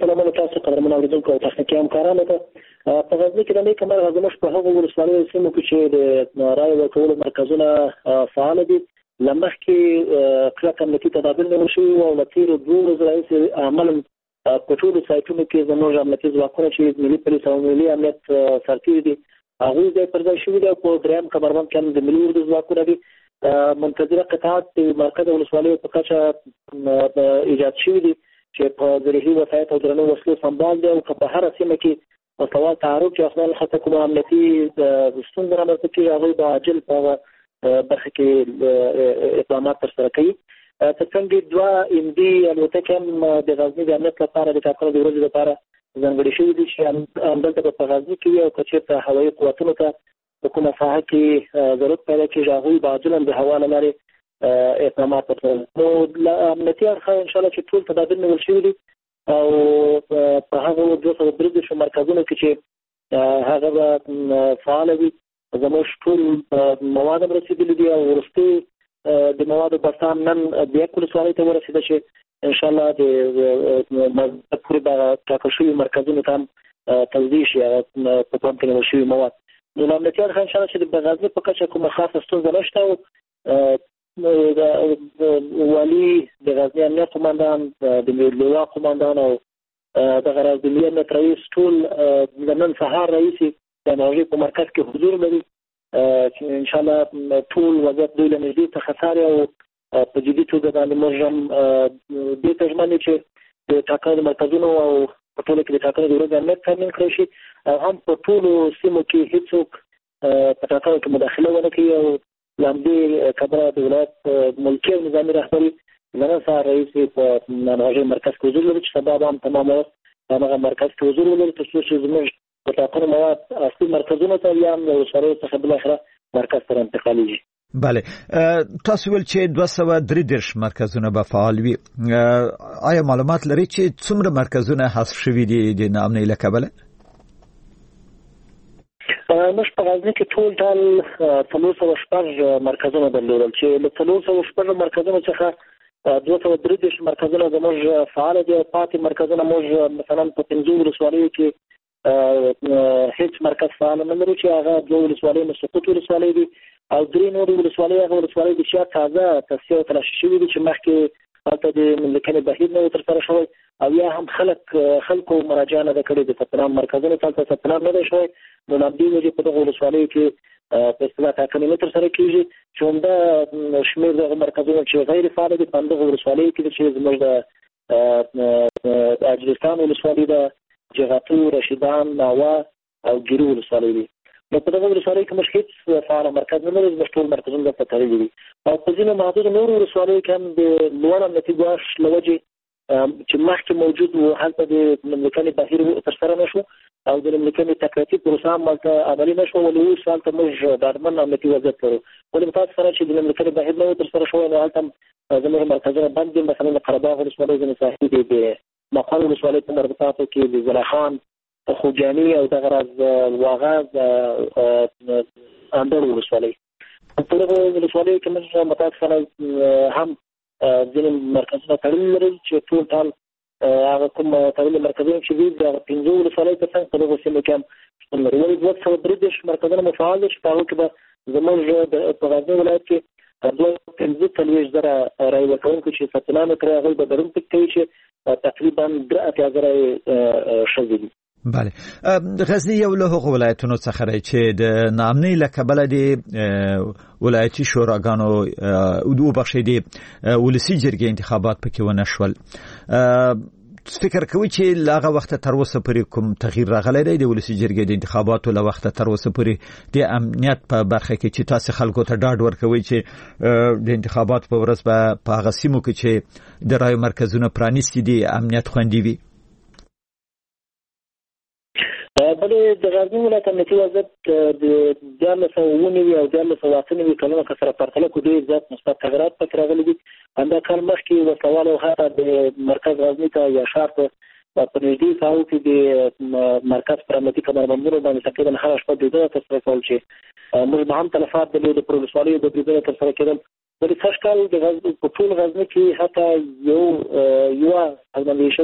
سلامونه تاسو قدرمن اوریدونکو او تخنیکي همکارانو ته. په غزني کې د نیک مرغه زموږ په هغو ولسوالیو سیمو کې چې د رایې ورکولو مرکزونه فعال دي لمخ کې کلک امنیتي تدابیر نیول شوي او له تېرو 2 ورځو راهیسې عملاً په ټولو سایټونو کې زموږ امنیتي ځواکونه چې ملي پولیس او ملي امنیت سرتېري دي هغوی ځای پر ځای شوي دي او په درېیم کمربند کې هم د ملي اردو ځواکونه دي. منتظره قطعات د مرکز ولسوالیو په کچه ایجاد شوي دي چې په ذریعي وسایط او درنو وسلو سمبال دي او که په هره سیمه کې په سوال تعارف چې اصلا خطه کومه امنیتي ستونزه رامنځته کېږي هغوی به عاجل په برخه کې اقدامات ترسره کوي. تر څنګ 2 MD الوتکې هم د غزني د امنیت لپاره د ټاکنو د ورځې لپاره ځانګړې شوي دي چې همدلته په غزني کې وي او که چېرته هوایي قوتونو ته په کومه ساحه کې ضرورت پیدا کېږي هغوی به عاجلا د هوا له لارې اقدامات وکړي. نو له امنیتي اړخه انشاءالله چې ټول تدابیر نیول شوي دي او په هغو 233 مرکزونو کې چې هغه به فعاله وي زموږ ټول مواد هم رسېدلي دي او وروستي د موادو بسام نن بیا ولسوالۍ ته ورسېده چې انشاءالله د پورې به ټاکل شوي مرکزونو ته هم توزیع شي په پام کې نیول شوي مواد. نو له امنیتي اړخه انشاءالله چې د غزني په کچه کومه خاصه ستونزه نشته او د والي د غزني امنیت قماندان د لواء قماندان او دغه راز د ملي امنیت رئیس ټول د نن سهار راهیسې د هغې په مرکز کې حضور لري چې انشاءالله ټول وضعیت دوی له نږدې څخه څاري او په جدي توګه باندې موږ هم دې ته ژمن یو چې د ټاکنو د مرکزونو او په ټولو کې د ټاکنو د ورځې امنیت تامین کړی شي او هم په ټولو سیمو کې هېڅوک په ټاکنو کې مداخله ونه کوي او له همدې کبله د ولایت ملکي او نظامي رهبري له نن سهار راهیسې په هغې مرکز کې حضور لري چې سبا به هم تمام وخت په همغه مرکز کې حضور ولري تر څو چې زموږ د ټاکنو مواد اصلي مرکزونو ته یا هم د ولسوالیو څخه بالاخره مرکز ته انتقالېږي. بله تاسو ویل چې 233 مرکزونه به فعال وي. آیا معلومات لري چې څومره مرکزونه حذف شوي دي د ناامنۍ له کبله؟ موږ په غزني کې ټول 406 مرکزونه درلودل چې له 406 مرکزونو څخه 233 مرکزونه زموږ فعال دي او پاتې مرکزونه موږ مثلا په 15 ولسوالیو کې هیڅ مرکز فعال نه لري چې هغه 2 ولسوالۍ مسقط ولسوالۍ دي او 3 نور ولسوالۍ هغه ولسوالۍ دي چې تازه تصفیه او تلاشي شوي دي چې مخکې هلته د مملکت بهیر نه ترسره شوی او یا هم خلکو مراجعه نه ده کړې د ثبت نام مرکزونو ته هلته ثبت نام نه دی شوی. نو له همدې وجې په دغو ولسوالیو کې په اصطلاح ټاکنې نه ترسره کېږي چې عمده شمېر دغه مرکزونه چې غیر فعاله دي په همدغو ولسوالیو کې چې زموږ د اجرستان ولسوالي ده، جغتو، رشیدان، ناوه او ګیرو ولسوالۍ دي. نو په دغه ولسوالیو کې موږ هېڅ فعاله مرکز نه لرو، زموږ ټول مرکزونه دلته تړلي دي او په ځینو محدودو نورو ولسوالیو کې هم د لوړ امنیتي ګواښ له وجې چې مخکې موجود و هلته د مملکت بهیر ترسره نه شو او د مملکت تکراتي پروسه هم هلته عملي نه شوه ولې اوس هلته موږ ډاډمن امنیتي وضعیت لرو. ولې متاسفانه سره چې د مملکت بهیر نه ترسره شوی نو هلته هم زموږ مرکزونه بند دي. مثلا د قره باغ ولسوالۍ ځینې ساحې دي د مقر ولسوالۍ په مربوطاتو کې د زلیخان، خوجاني او دغه راز واغاز اندړ ولسوالۍ. په دغه ولسوالیو کې موږ متاسفانه هم ځینې مرکزونه تړلي لري چې ټول ټال هغه کوم تړلي مرکزونه چې دي د 15 ولسوالیو تر څنګ په دغو سیمو کې هم شتون لري. ولې 233 مرکزونه مو فعال دي چې په هغو کې به زموږ په غزني ولایت کې 250,000 رایې ورکوونکي چې ثبت نام یې کړی هغوی به درون فکر کوي چې تقریبا 3,000 ښځې دي. بله غزني یو له هغو ولایتونو څخه دی چې د ناامنۍ له کبله د ولایتي شوراګانو وبخښئ د ولسي جرګې انتخابات پکې ونه شول. فکر کوي چې له هغه وخته تر اوسه پورې کوم تغییر راغلی دی د ولسي جرګې د انتخاباتو له وخته تر اوسه پورې د امنیت په برخه کې چې تاسو خلکو ته ډاډ ورکوي چې د انتخاباتو په ورځ به په هغه سیمو کې چې د رایو مرکزونه پرانیستي دي امنیت خوندي وي؟ بلې د غزني ولایت امنیتي وضعیت د 1990 او 1998 کلونو که سره پرتله کړو ډېر زیات مثبت تغیرات پکې راغلي دي. همدا کال مخکې وسوال او حتی د مرکز غزني ته یا ښار ته په نږدې ساحو کې د مرکز پر امنیتي کمربندونو باندې تقریبا هره شپه بریدونه ترسره کول چې موږ به هم تلفات درلودو پر ولسوالیو د بریدونه ترسره کېدل. بلې سږ کال په ټول غزني کې حتی یوه ازمایندګي شوې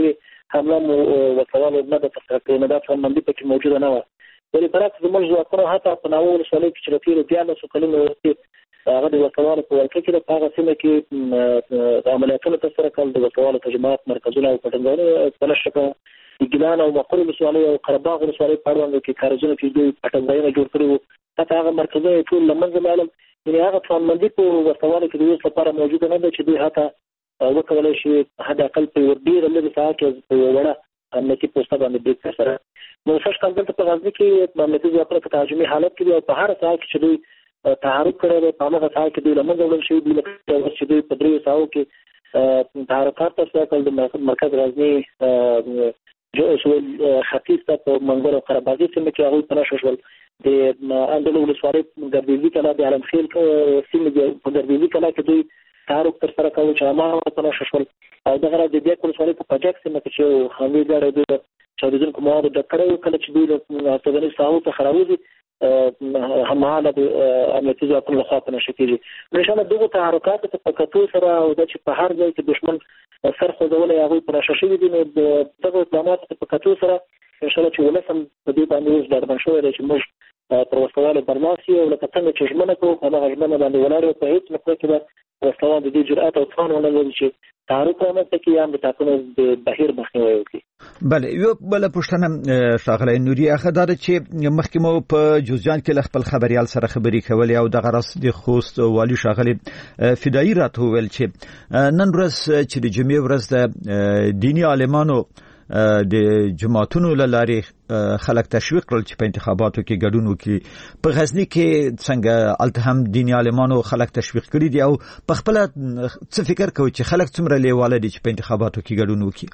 حمله مو وسوالو نه د تفکر نه د فهمندې پکې موجوده نه و ولې برعکس زموږ ځواکونه حتی په ناوو ولسوالۍ کې چې راتېرو 14 کلونو وروسته هغه د وسوالو په ولکه کې د هغه سیمه کې د عملیاتونو ترسره کول د وسوالو تجمعات مرکزونه او پټنځایونه په شکل د ګیلان او مقر ولسوالۍ او قرهباغ ولسوالۍ په اړوند کې کارونه کې دوی پټنځایونه جوړ کړي وو حتی هغه مرکزونه ټول لمنځه لاړل یعنې هغه فهمندې په وسوالو کې د اوس لپاره موجوده نه ده چې دوی حتی وکولی شي حد اقل په یوه ډېره لږه ساحه کې په یوه وړه امنیتي پوسته باندې برید ترسره نو سږ کال دلته په غزني کې امنیتي ځواکونه په تهاجمي حالت کې دي او په هره ساحه کې چې دوی تحرک کړی دی په همغه ساحه کې دوی له منځه وړل شوي دي لکه چې دوی په دریو ساحو کې تحرکات ترسره کړل د مرکز غزني ختیځ ته په منګل او قرهباغي سیمه کې هغوی پناه شول د اندلو ولسوالۍ ګردیزي کلا د علمخیل سیمې په ګردیزي کلا کې دوی تحرک ترسره کول چې هماغه پناه شول او دغه راز د بیاک ولسوالۍ په پجاک سیمه کې چې حملې ګاډی دوی د چاودېدونکو موادو ډک کړی و کله چې دوی له ټولنیزو ساحو څخه راوځي هممهاله د امنیتي ځواکونو لخوا پناه کېږي نو انشاءالله دغو تحرکاتو ته په کتو سره او دا چې په هر ځای کې دښمن سر خوځولی هغوی پناه شوي دي نو د دغو اقداماتو ته په کتو سره انشاءالله چې ولس هم په دې باندې اوس ډاډمن شوی دی چې موږ پر وسلوالو برلاس یو لکه څنګه چې ژمنه کوو په همغه ژمنه باندې ولاړ یو په هېڅ نقطه کې به وسلوال د دې جرأت او توان ونه لري چې تحرک رامنځته کړي یا هم د ټاکنو د بهیر مخنیوی وکړي بله یو بله پوښتنه ښاغلی نوري هغه دا ده چې مخکې مو په جوزجان کې له خپل خبریال سره خبرې کولې او دغه راز د خوست والي ښاغلي فدایي راته وویل چې نن ورځ چې د جمعې ورځ د دیني عالمانو د جماعتونو له لارې خلک تشویق کړل چې په انتخاباتو کې ګډون وکړي په غزني کې څنګه هلته هم دیني عالمانو خلک تشویق کړي دي او په خپله څه فکر کوي چې خلک څومره لیواله دي چې په انتخاباتو کې ګډون وکړي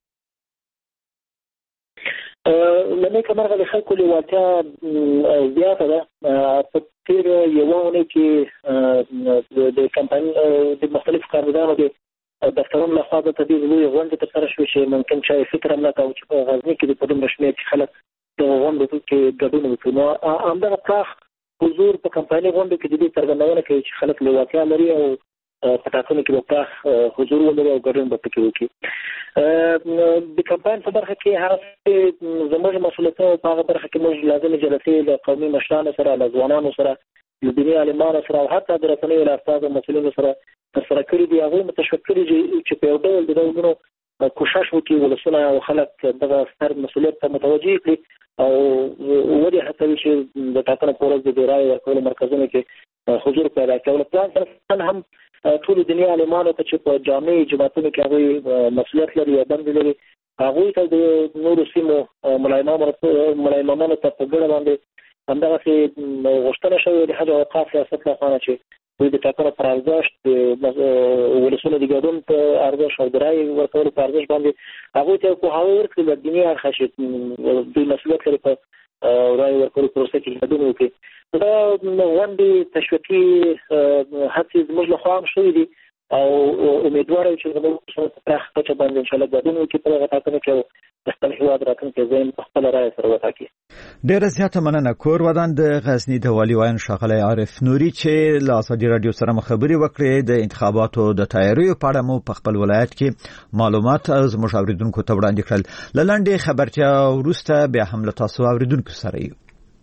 لنې کمرغه د خلکو لیوالتیا زیاته ده په تېره یوه اونۍ کې د کمپاین د مختلفو کاندیدانو د دفترونو لخوا دلته ډېرې لویې غونډې ترسره شوې چې ممکن چا یې فکر هم نه کاوه چې په غزني کې د په دومره شمېر کې خلک دغه غونډو کې ګډون وکړي نو همدغه پراخ حضور په کمپایني غونډو کې د دې څرګندونه کوي چې خلک لیوالتیا لري او په ټاکنو کې به پراخ حضور ولري او ګډون به پکې وکړي د کمپاین په برخه کې هغه زموږ مسؤلیتونه په هغه برخه کې موږ لازمې جلسې له قومي مشرانو سره له ځوانانو سره له دیني عالمانو سره او حتی د رسنیو له استازو مسؤلینو سره ترسره کړي دي هغوی متشوق کړي چې په یو ډول د ډولونو کوشش وکړي ولسونه او خلک دغه ستر مسؤلیت ته متوجه کړي او ولې هڅوي چې د ټاکنو په ورځ د رایې ورکولو مرکزونو کې حضور پیدا کړي او پلان سره هم ټول دیني عالمانو ته چې په جامع جماعتونو کې هغوی مسؤلیت لري او دندې لري هغوی ته د نورو سیمو ملایمانو ته په ګډه باندې همدغسې غوښتنه شوې د حج او اوقاف ریاست لخوا نه چې دوی د ټاکنو پر ارزښت د ولسونو د ګډون په ارزښت او د رایې ورکولو په ارزښت باندې هغوی ته پوهاوی ورکړي له دیني اړخه چې دوی مسؤلیت لري په رایې ورکولو پروسه کې ګډون وکړي دا غونډې تشویقي هڅې زموږ لخوا هم شوي دي او امیدواره یو چې زموږ په پراخه کچه باندې انشاءالله ګډون وکړي په دغه ټاکنو کې د خپل هېواد راتلونکی ذهن په خپله رایه سره وټاکي ډېره زیاته مننه کور ودان د غزني د والي وایان ښاغلی عارف نوري چې له ازادي راډیو سره مو خبرې وکړې د انتخاباتو د تیاریو په اړه مو په خپل ولایت کې معلومات زموږ اورېدونکو ته وړاندې کړل له لنډې خبرتیا وروسته بیا هم له تاسو اورېدونکو سره یو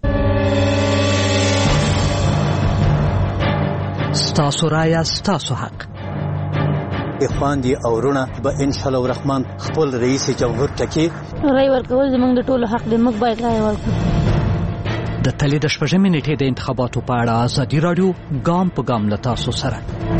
ستاسو رایه ستاسو حق اخوان دي او رونه به ان شاء الله الرحمن خپل رئیس جمهور ټکی رای ورکول زموږ د ټولو حق دی موږ باید رای ورکړو د تلې د شپږمې نیټې د انتخاباتو په اړه ازادي راډیو ګام په ګام له تاسو سره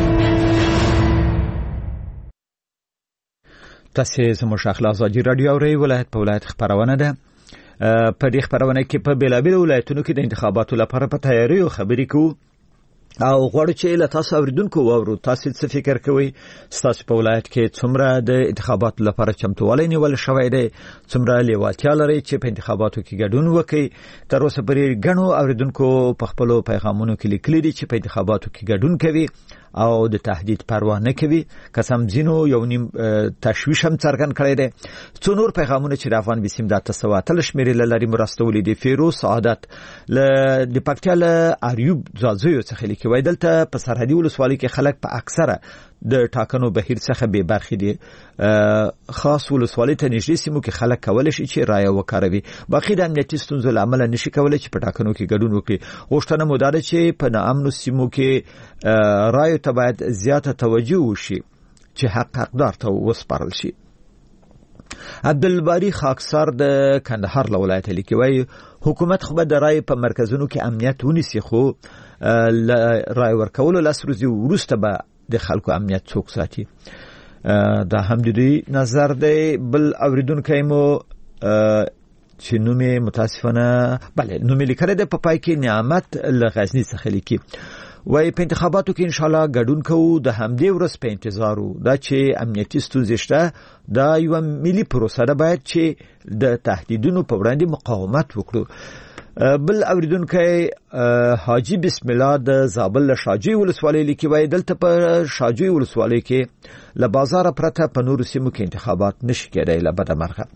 تاسو زموږ اخلاق ازادي راډیو اورئ ولایت په ولایت خبرونه ده په دې خبرونه کې په بیلابیل ولایتونو کې د انتخاباتو لپاره په تیاریو خبرې کوو او غواړو چې له تاسو اوریدونکو واورو تاسو څه فکر کوئ ستاسو په ولایت کې څومره د انتخاباتو لپاره چمتووالی نیول شوی دی څومره لیوالتیا لري چې په انتخاباتو کې ګډون وکړي تر اوسه پورې ګڼو اوریدونکو په خپلو پیغامونو کې لیکلي دي چې په انتخاباتو کې ګډون کوي او د تهدید پروا نه کوي قسم زینو یو نیم تشویش هم څرګند کړی دی څو نور پیغامونه چې د افغان بسیم د 300 شمیرې لري مرستولې دي فیروز سعادت د پکتیا له اریوب زازوی څخه لیکي وای دلته په سرحدي ولسوالۍ کې خلک په اکثره د ټاکنو بهیر څخه به برخې دي خاص ولسوالۍ ته نږدې سیمو کې خلک کولای شي چې رایه وکاروي باقي د امنیتي ستونزو له امله نشي کولای چې په ټاکنو کې ګډون وکړي غوښتنه مو ده چې په ناامنو سیمو کې رایو ته باید زیاته توجه وشي چې حقدار ته وسپارل شي عبدالباری خاکسار د کندهار ولایت لیکي وایي حکومت خو به د رای په مرکزونو کې امنیت ونیسي خو رای ورکولو لاس روزي ورسته به د خلکو امنیت څوک ساتي دا هم د دې نظر دی بل اوریدونکو مو چې نومي متاسفانه بله نومي لیکره د پای کې نعمت لغزنی څخه لیکي وای په انتخاباتو کې ان شاء الله ګډون کوو د همدې ورځ په انتظار وو دا چې امنیتي ستونزې شته دا یو ملي پروسه ده باید چې د تهدیدونو په وړاندې مقاومت وکړو بل اوریدونکو حاجی بسم الله د زابل له شاجوی ولسوالۍ لیکي وای دلته په شاجوی ولسوالۍ کې له بازار پرته په نورو سیمو کې انتخابات نشي کېدای له بده مرغه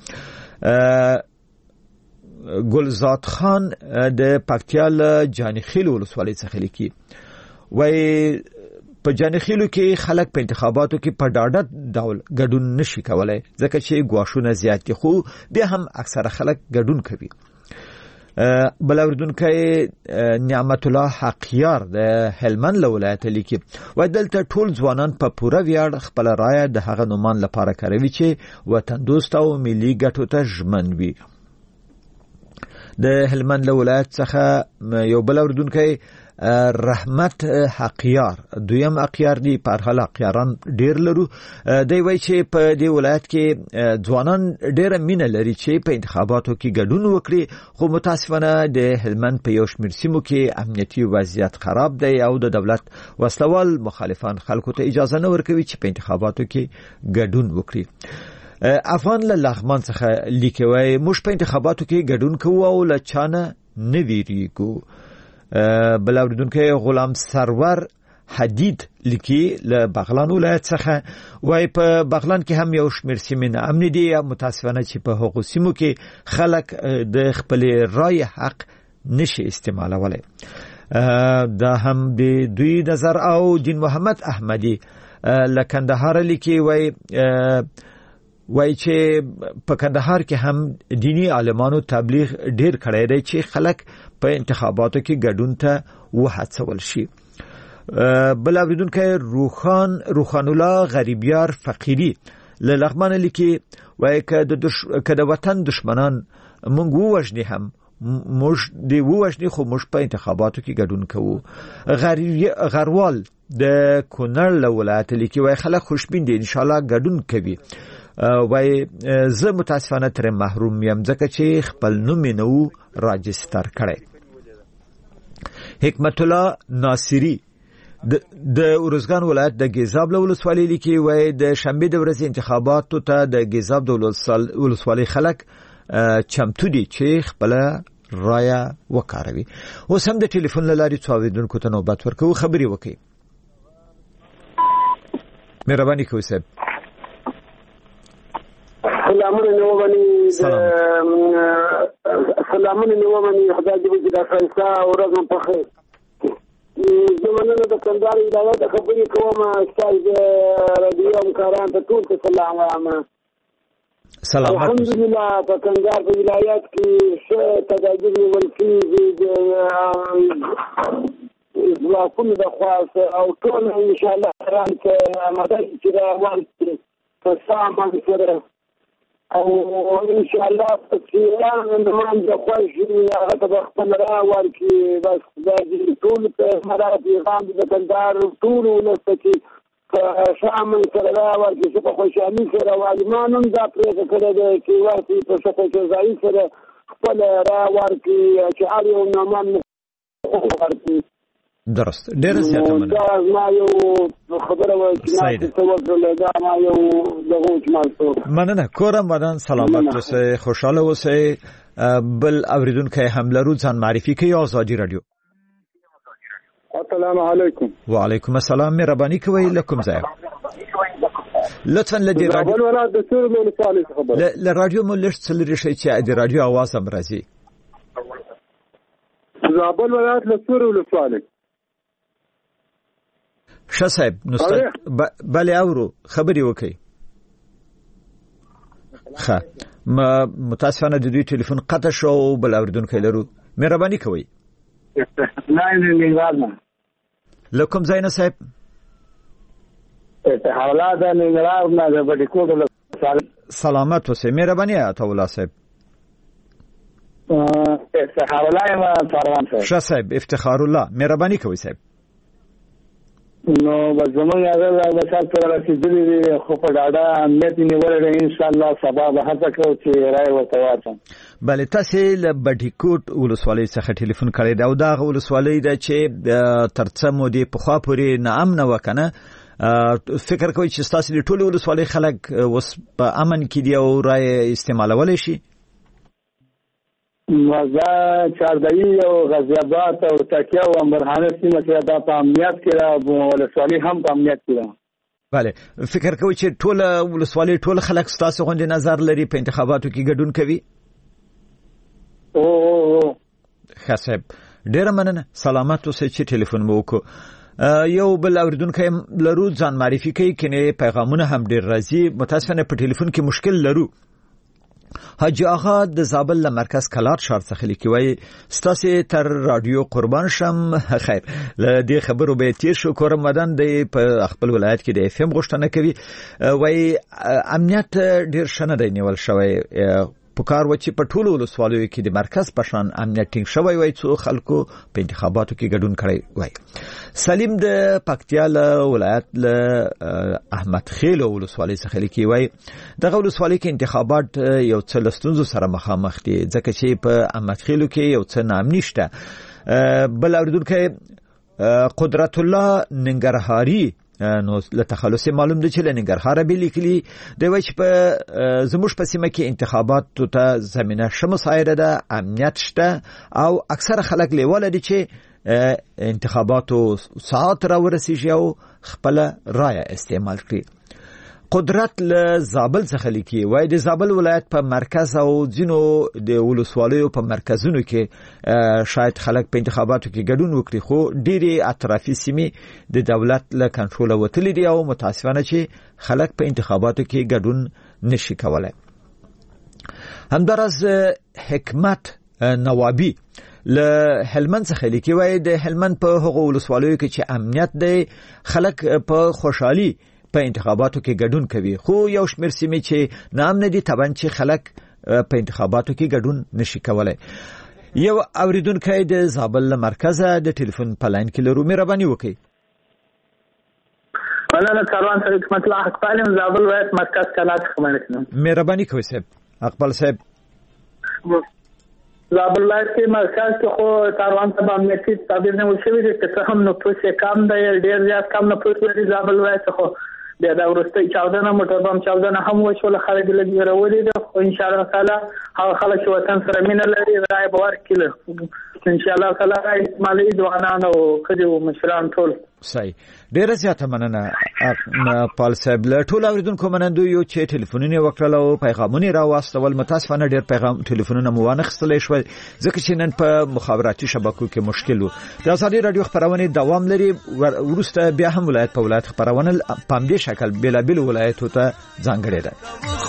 ګلزاد خان د پکتیا له جانخیل ولسوالۍ څخه لیکي وای په جانخیلو کې خلک په انتخاباتو کې په ډاډه ډول ګډون نشي کولای ځکه چې ګواښونه زیات دي خو بیا هم اکثره خلک ګډون کوي بل اوریدونکو نعمت الله حقیار د هلمند ولایت لیکي وای دلته ټول ځوانان په پوره ویاړ خپل رایه د هغه نومان لپاره کوي چې وطن دوست او ملي ګټو ته ژمن وي د هلمند ولایت څخه یو بل اوریدونکو رحمت حقیار دویم اقیار دی په هغه اقیاران ډیر لرو دی وای چې په دې ولایت کې ځوانان ډیر مینه لري چې په انتخاباتو کې ګډون وکړي خو متاسفانه د هلمند په یو شمېر سیمو کې امنیتي وضعیت خراب دی او د دولت وسلوال مخالفان خلکو ته اجازه نه ورکوي چې په انتخاباتو کې ګډون وکړي افغان له لغمان څخه لیکي وای موږ په انتخاباتو کې ګډون کوو او له چانه نه ویریږو بل اوریدونکو غلام سرور حدید لیکي له بغلان ولایت څخه وای په بغلان کې هم یو شمېر سیمې نه امن دي متاسفانه چې په هغو سیمو کې خلک د خپل رای حق نشي استعمالولای دا هم د دوی نظر او دین محمد احمدی له کندهار لیکي وای چې په کندهار کې هم دینی عالمانو تبلیغ ډیر کړی دی چې خلک په انتخاباتو کې ګډون ته وهڅول شي بل اوریدونکو روخان الله غریبیار فقیری له لغمان لیکي وای که د وطن دشمنان مونږ ووژني هم موږ دی ووژني خو موږ په انتخاباتو کې ګډون کوو غروال د کونړ له ولایت لیکي وای خلک خوشبین دي ان شاء الله ګډون کوي وای زه متاسفانه تر محروم یم ځکه چې خپل نوم نو راجستر کړی حکمت الله ناصری د اورزګان ولایت د ګیزاب ولسوالۍ لیکي وای د شنبه د ورځې انتخاباتو ته د ګیزاب د ولسوالۍ خلک چمتو دي چې خپل رایه وکاروي اوس هم د ټلیفون لارې څاویدونکو ته نوبت ورکوي خبري وکړي مهرباني کوئ صاحب سلامونه نو باندې سلامونه نو باندې خدای دې وکړي دا ښایسته ورځ په خیر زمونږ د کندهار ولایت خبرې کوم استاد رادیو همکاران ته ټول سلام وایم سلامات الحمدلله په کندهار ولایت کې څه تدابیر نیول کېږي د ځواکونو د خوا او ټول ان شاء الله څنګه مدد چې روان دي په سامان سره او ان شاء الله چې نن د خوښي هغه د خپل راوړ کې بس د ټول په مراد پیغام د کندهار ټول ولستي شامل سره راوړ کې په خوشحالي سره والمانم دا پرې کړی دی چې ورته په څه ځای سره خپل راوړ کې چې اړ یو نومان ورته درست ډېر زیاته مننه دا ما یو خبره و چې تاسو دا ما یو دغه چې مننه کورم ودان سلامت اوسئ خوشاله اوسئ بل اوریدونکو هم لرو ځان معرفي کوي آزادی رادیو السلام علیکم وعلیکم السلام مهرباني کوئ لکم ځای لطفا لدی رادیو ولا د سور له صالح خبر ل رادیو مو لږ څه لري شي چې د رادیو आवाज هم راځي زابل ولایت له سور له صالح صاحب نو بله اورو خبري وکي ښه متاسفانه د دوی ټلیفون قطع شو بل اوریدونکو لرو مهرباني کوئ نه لکم زین صاحب حالات ننګرهار نه د بډیکوټ سلامت اوسئ مهرباني اته الله صاحب افتخار الله ما سروان صاحب ښه صاحب افتخار الله مهرباني کوئ صاحب نو زمونږ اگر د سات پر رسیدلې خو په ډاډه امنیت نیولې ان شاء الله سبا به هڅه کوو چې راي ورته واچم بله تاسو له بډیکوټ ولسوالۍ څخه ټلیفون کړی دا او دا ولسوالۍ ده چې ترڅه مو دی په خوا پورې نام نه وکنه فکر کوي چې تاسو د ټولو ولسوالۍ خلک اوس په امن کې دی او راي استعمالولای شي مزه چاردهی او غزی آباد او تکیه او امرخانه سیمه کې دا په امنیت کې را ولسوالۍ هم په امنیت کې ده بله فکر کوي چې ټول ولسوالۍ ټول خلک تاسو غونډه نظر لري په انتخاباتو کې ګډون کوي او حساب ډیر مننه سلامت اوسئ چې ټلیفون مو وکړو یو بل اوریدونکو لرو ځان معرفي کوي کنه پیغامونه هم ډیر راځي متاسفانه په ټلیفون کې مشکل لرو حاجی آغا د زابل له مرکز کلات شهر څخه لیکي وای ستاسو تر رادیو قربان شم خیر له دې خبرو به تیر شو کورم مدن د خپل ولایت کې د اف ام غوښتنه کوي وای امنیت ډیر شنه دی نیول شوی پکار و چې په ټولو ولسوالیو کې د مرکز پشان امنیت ټینګ شوی وای څو خلکو په انتخاباتو کې ګډون کړی وای سلیم د پکتیا ولایت له احمد خیل ولسوالۍ څخه لیکي وای دغه ولسوالۍ کې انتخابات یو څه لستونزو سره مخامخ دي ځکه چې په احمد خیل کې یو څه نام نشته بل اوریدونکو قدرت الله ننګرهاري نو له تخلص معلوم دي چې لنګرهار به لیکلي د وچ په زموږ په سیمه کې انتخابات ته زمينه شمسایره ده امنیت شته او اکثره خلک لیواله دي چې انتخاباتو ساعت را ورسیږي او خپل رائے استعمال کړي قدرت له زابل څخه لیکي وای د زابل ولایت په مرکز او ځینو د ولسوالیو په مرکزونو کې شاید خلک په انتخاباتو کې ګډون وکړي خو ډېری اطرافي سیمې د دولت له کنټرول وتلې دي او متاسفانه چې خلک په انتخاباتو کې ګډون نشي کولای همدارس حکمت نوابی له هلمند څخه لیکي وای د هلمند په هغو ولسوالیو کې چې امنیت دی خلک په خوشحالي په انتخاباتو کې ګډون کوي خو یو شمېر سیمې چې نام نه دي طبعا چې خلک په انتخاباتو کې ګډون نشي کولای یو اوریدونکو د زابل مرکز د ټلیفون په لاین کې لرو مهرباني وکړئ ولاله کاروان سره حکمت الله اقبال زابل ولایت مرکز کلات خبرنه مهرباني کوئ صاحب اقبال صاحب زابل ولایت کې مرکز کې خو کاروان ته امنیتي تدابیر نه وشوي چې هم نو پوسه کم دی ډیر زیات کم نه پوسه زابل ولایت خو بیا دا ورسته 14 موټر بم 14 هم وشول خلک لګي راوړي دي خو ان شاء الله تعالی هغه خلک چې وطن سره مینه لري راي باور کړي ان شاء الله تعالی اسماعیل دوانان او کدي مشران ټول صحیح ډیره زیاته مننه پال صاحب له ټول اوریدونکو منندو یو چې ټلیفونونه وکړل او پیغامونه راوستول متاسفانه ډیر پیغام ټلیفونونه مو وانه خستلې شو ځکه چې نن په مخابراتي شبکو کې مشکل وو د ازادي رادیو خبرونه دوام لري ورسته بیا هم ولایت په ولایت خبرونه په دې شکل بلابل ولایتو ته ځانګړي ده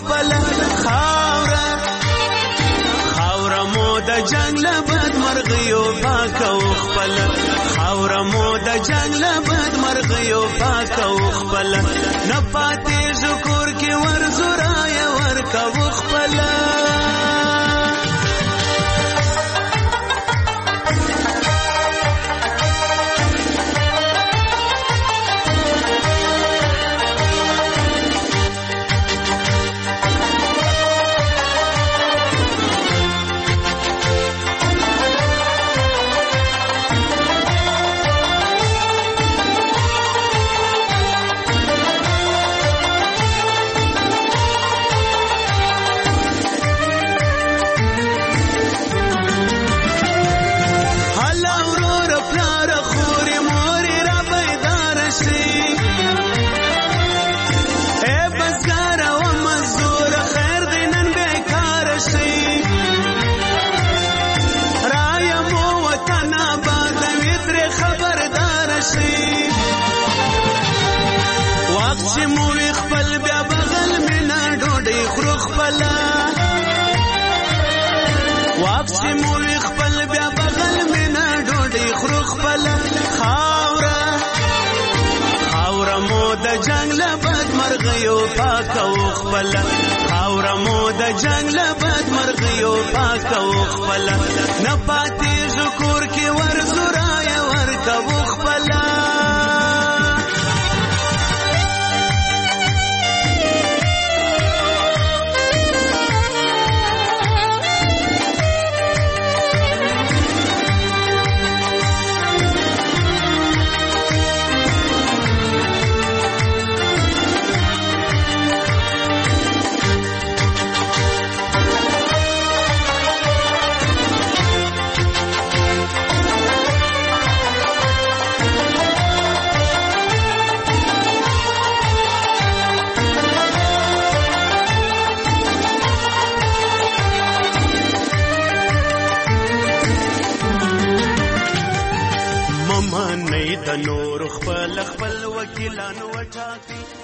خاورمو د جنگ لبد مرغیو پاکو خپل خاورمو د جنگ لبد مرغیو پاکو خپل نه پاتې ذکر کې ورزورای ورکو خپل ډوډۍ خورو خپله واپسې مو وي خپل بیا بغل مې نه ډوډۍ خورو خپله خاوره مو د جنګ له بدمرغیو پاکوو خپله خاوره مو د جنګ له بدمرغیو پاکوو خپله نه پاتېږو کور کې ورځو رایه ورکوو خپله د نور خپل وکیلانو وټاکي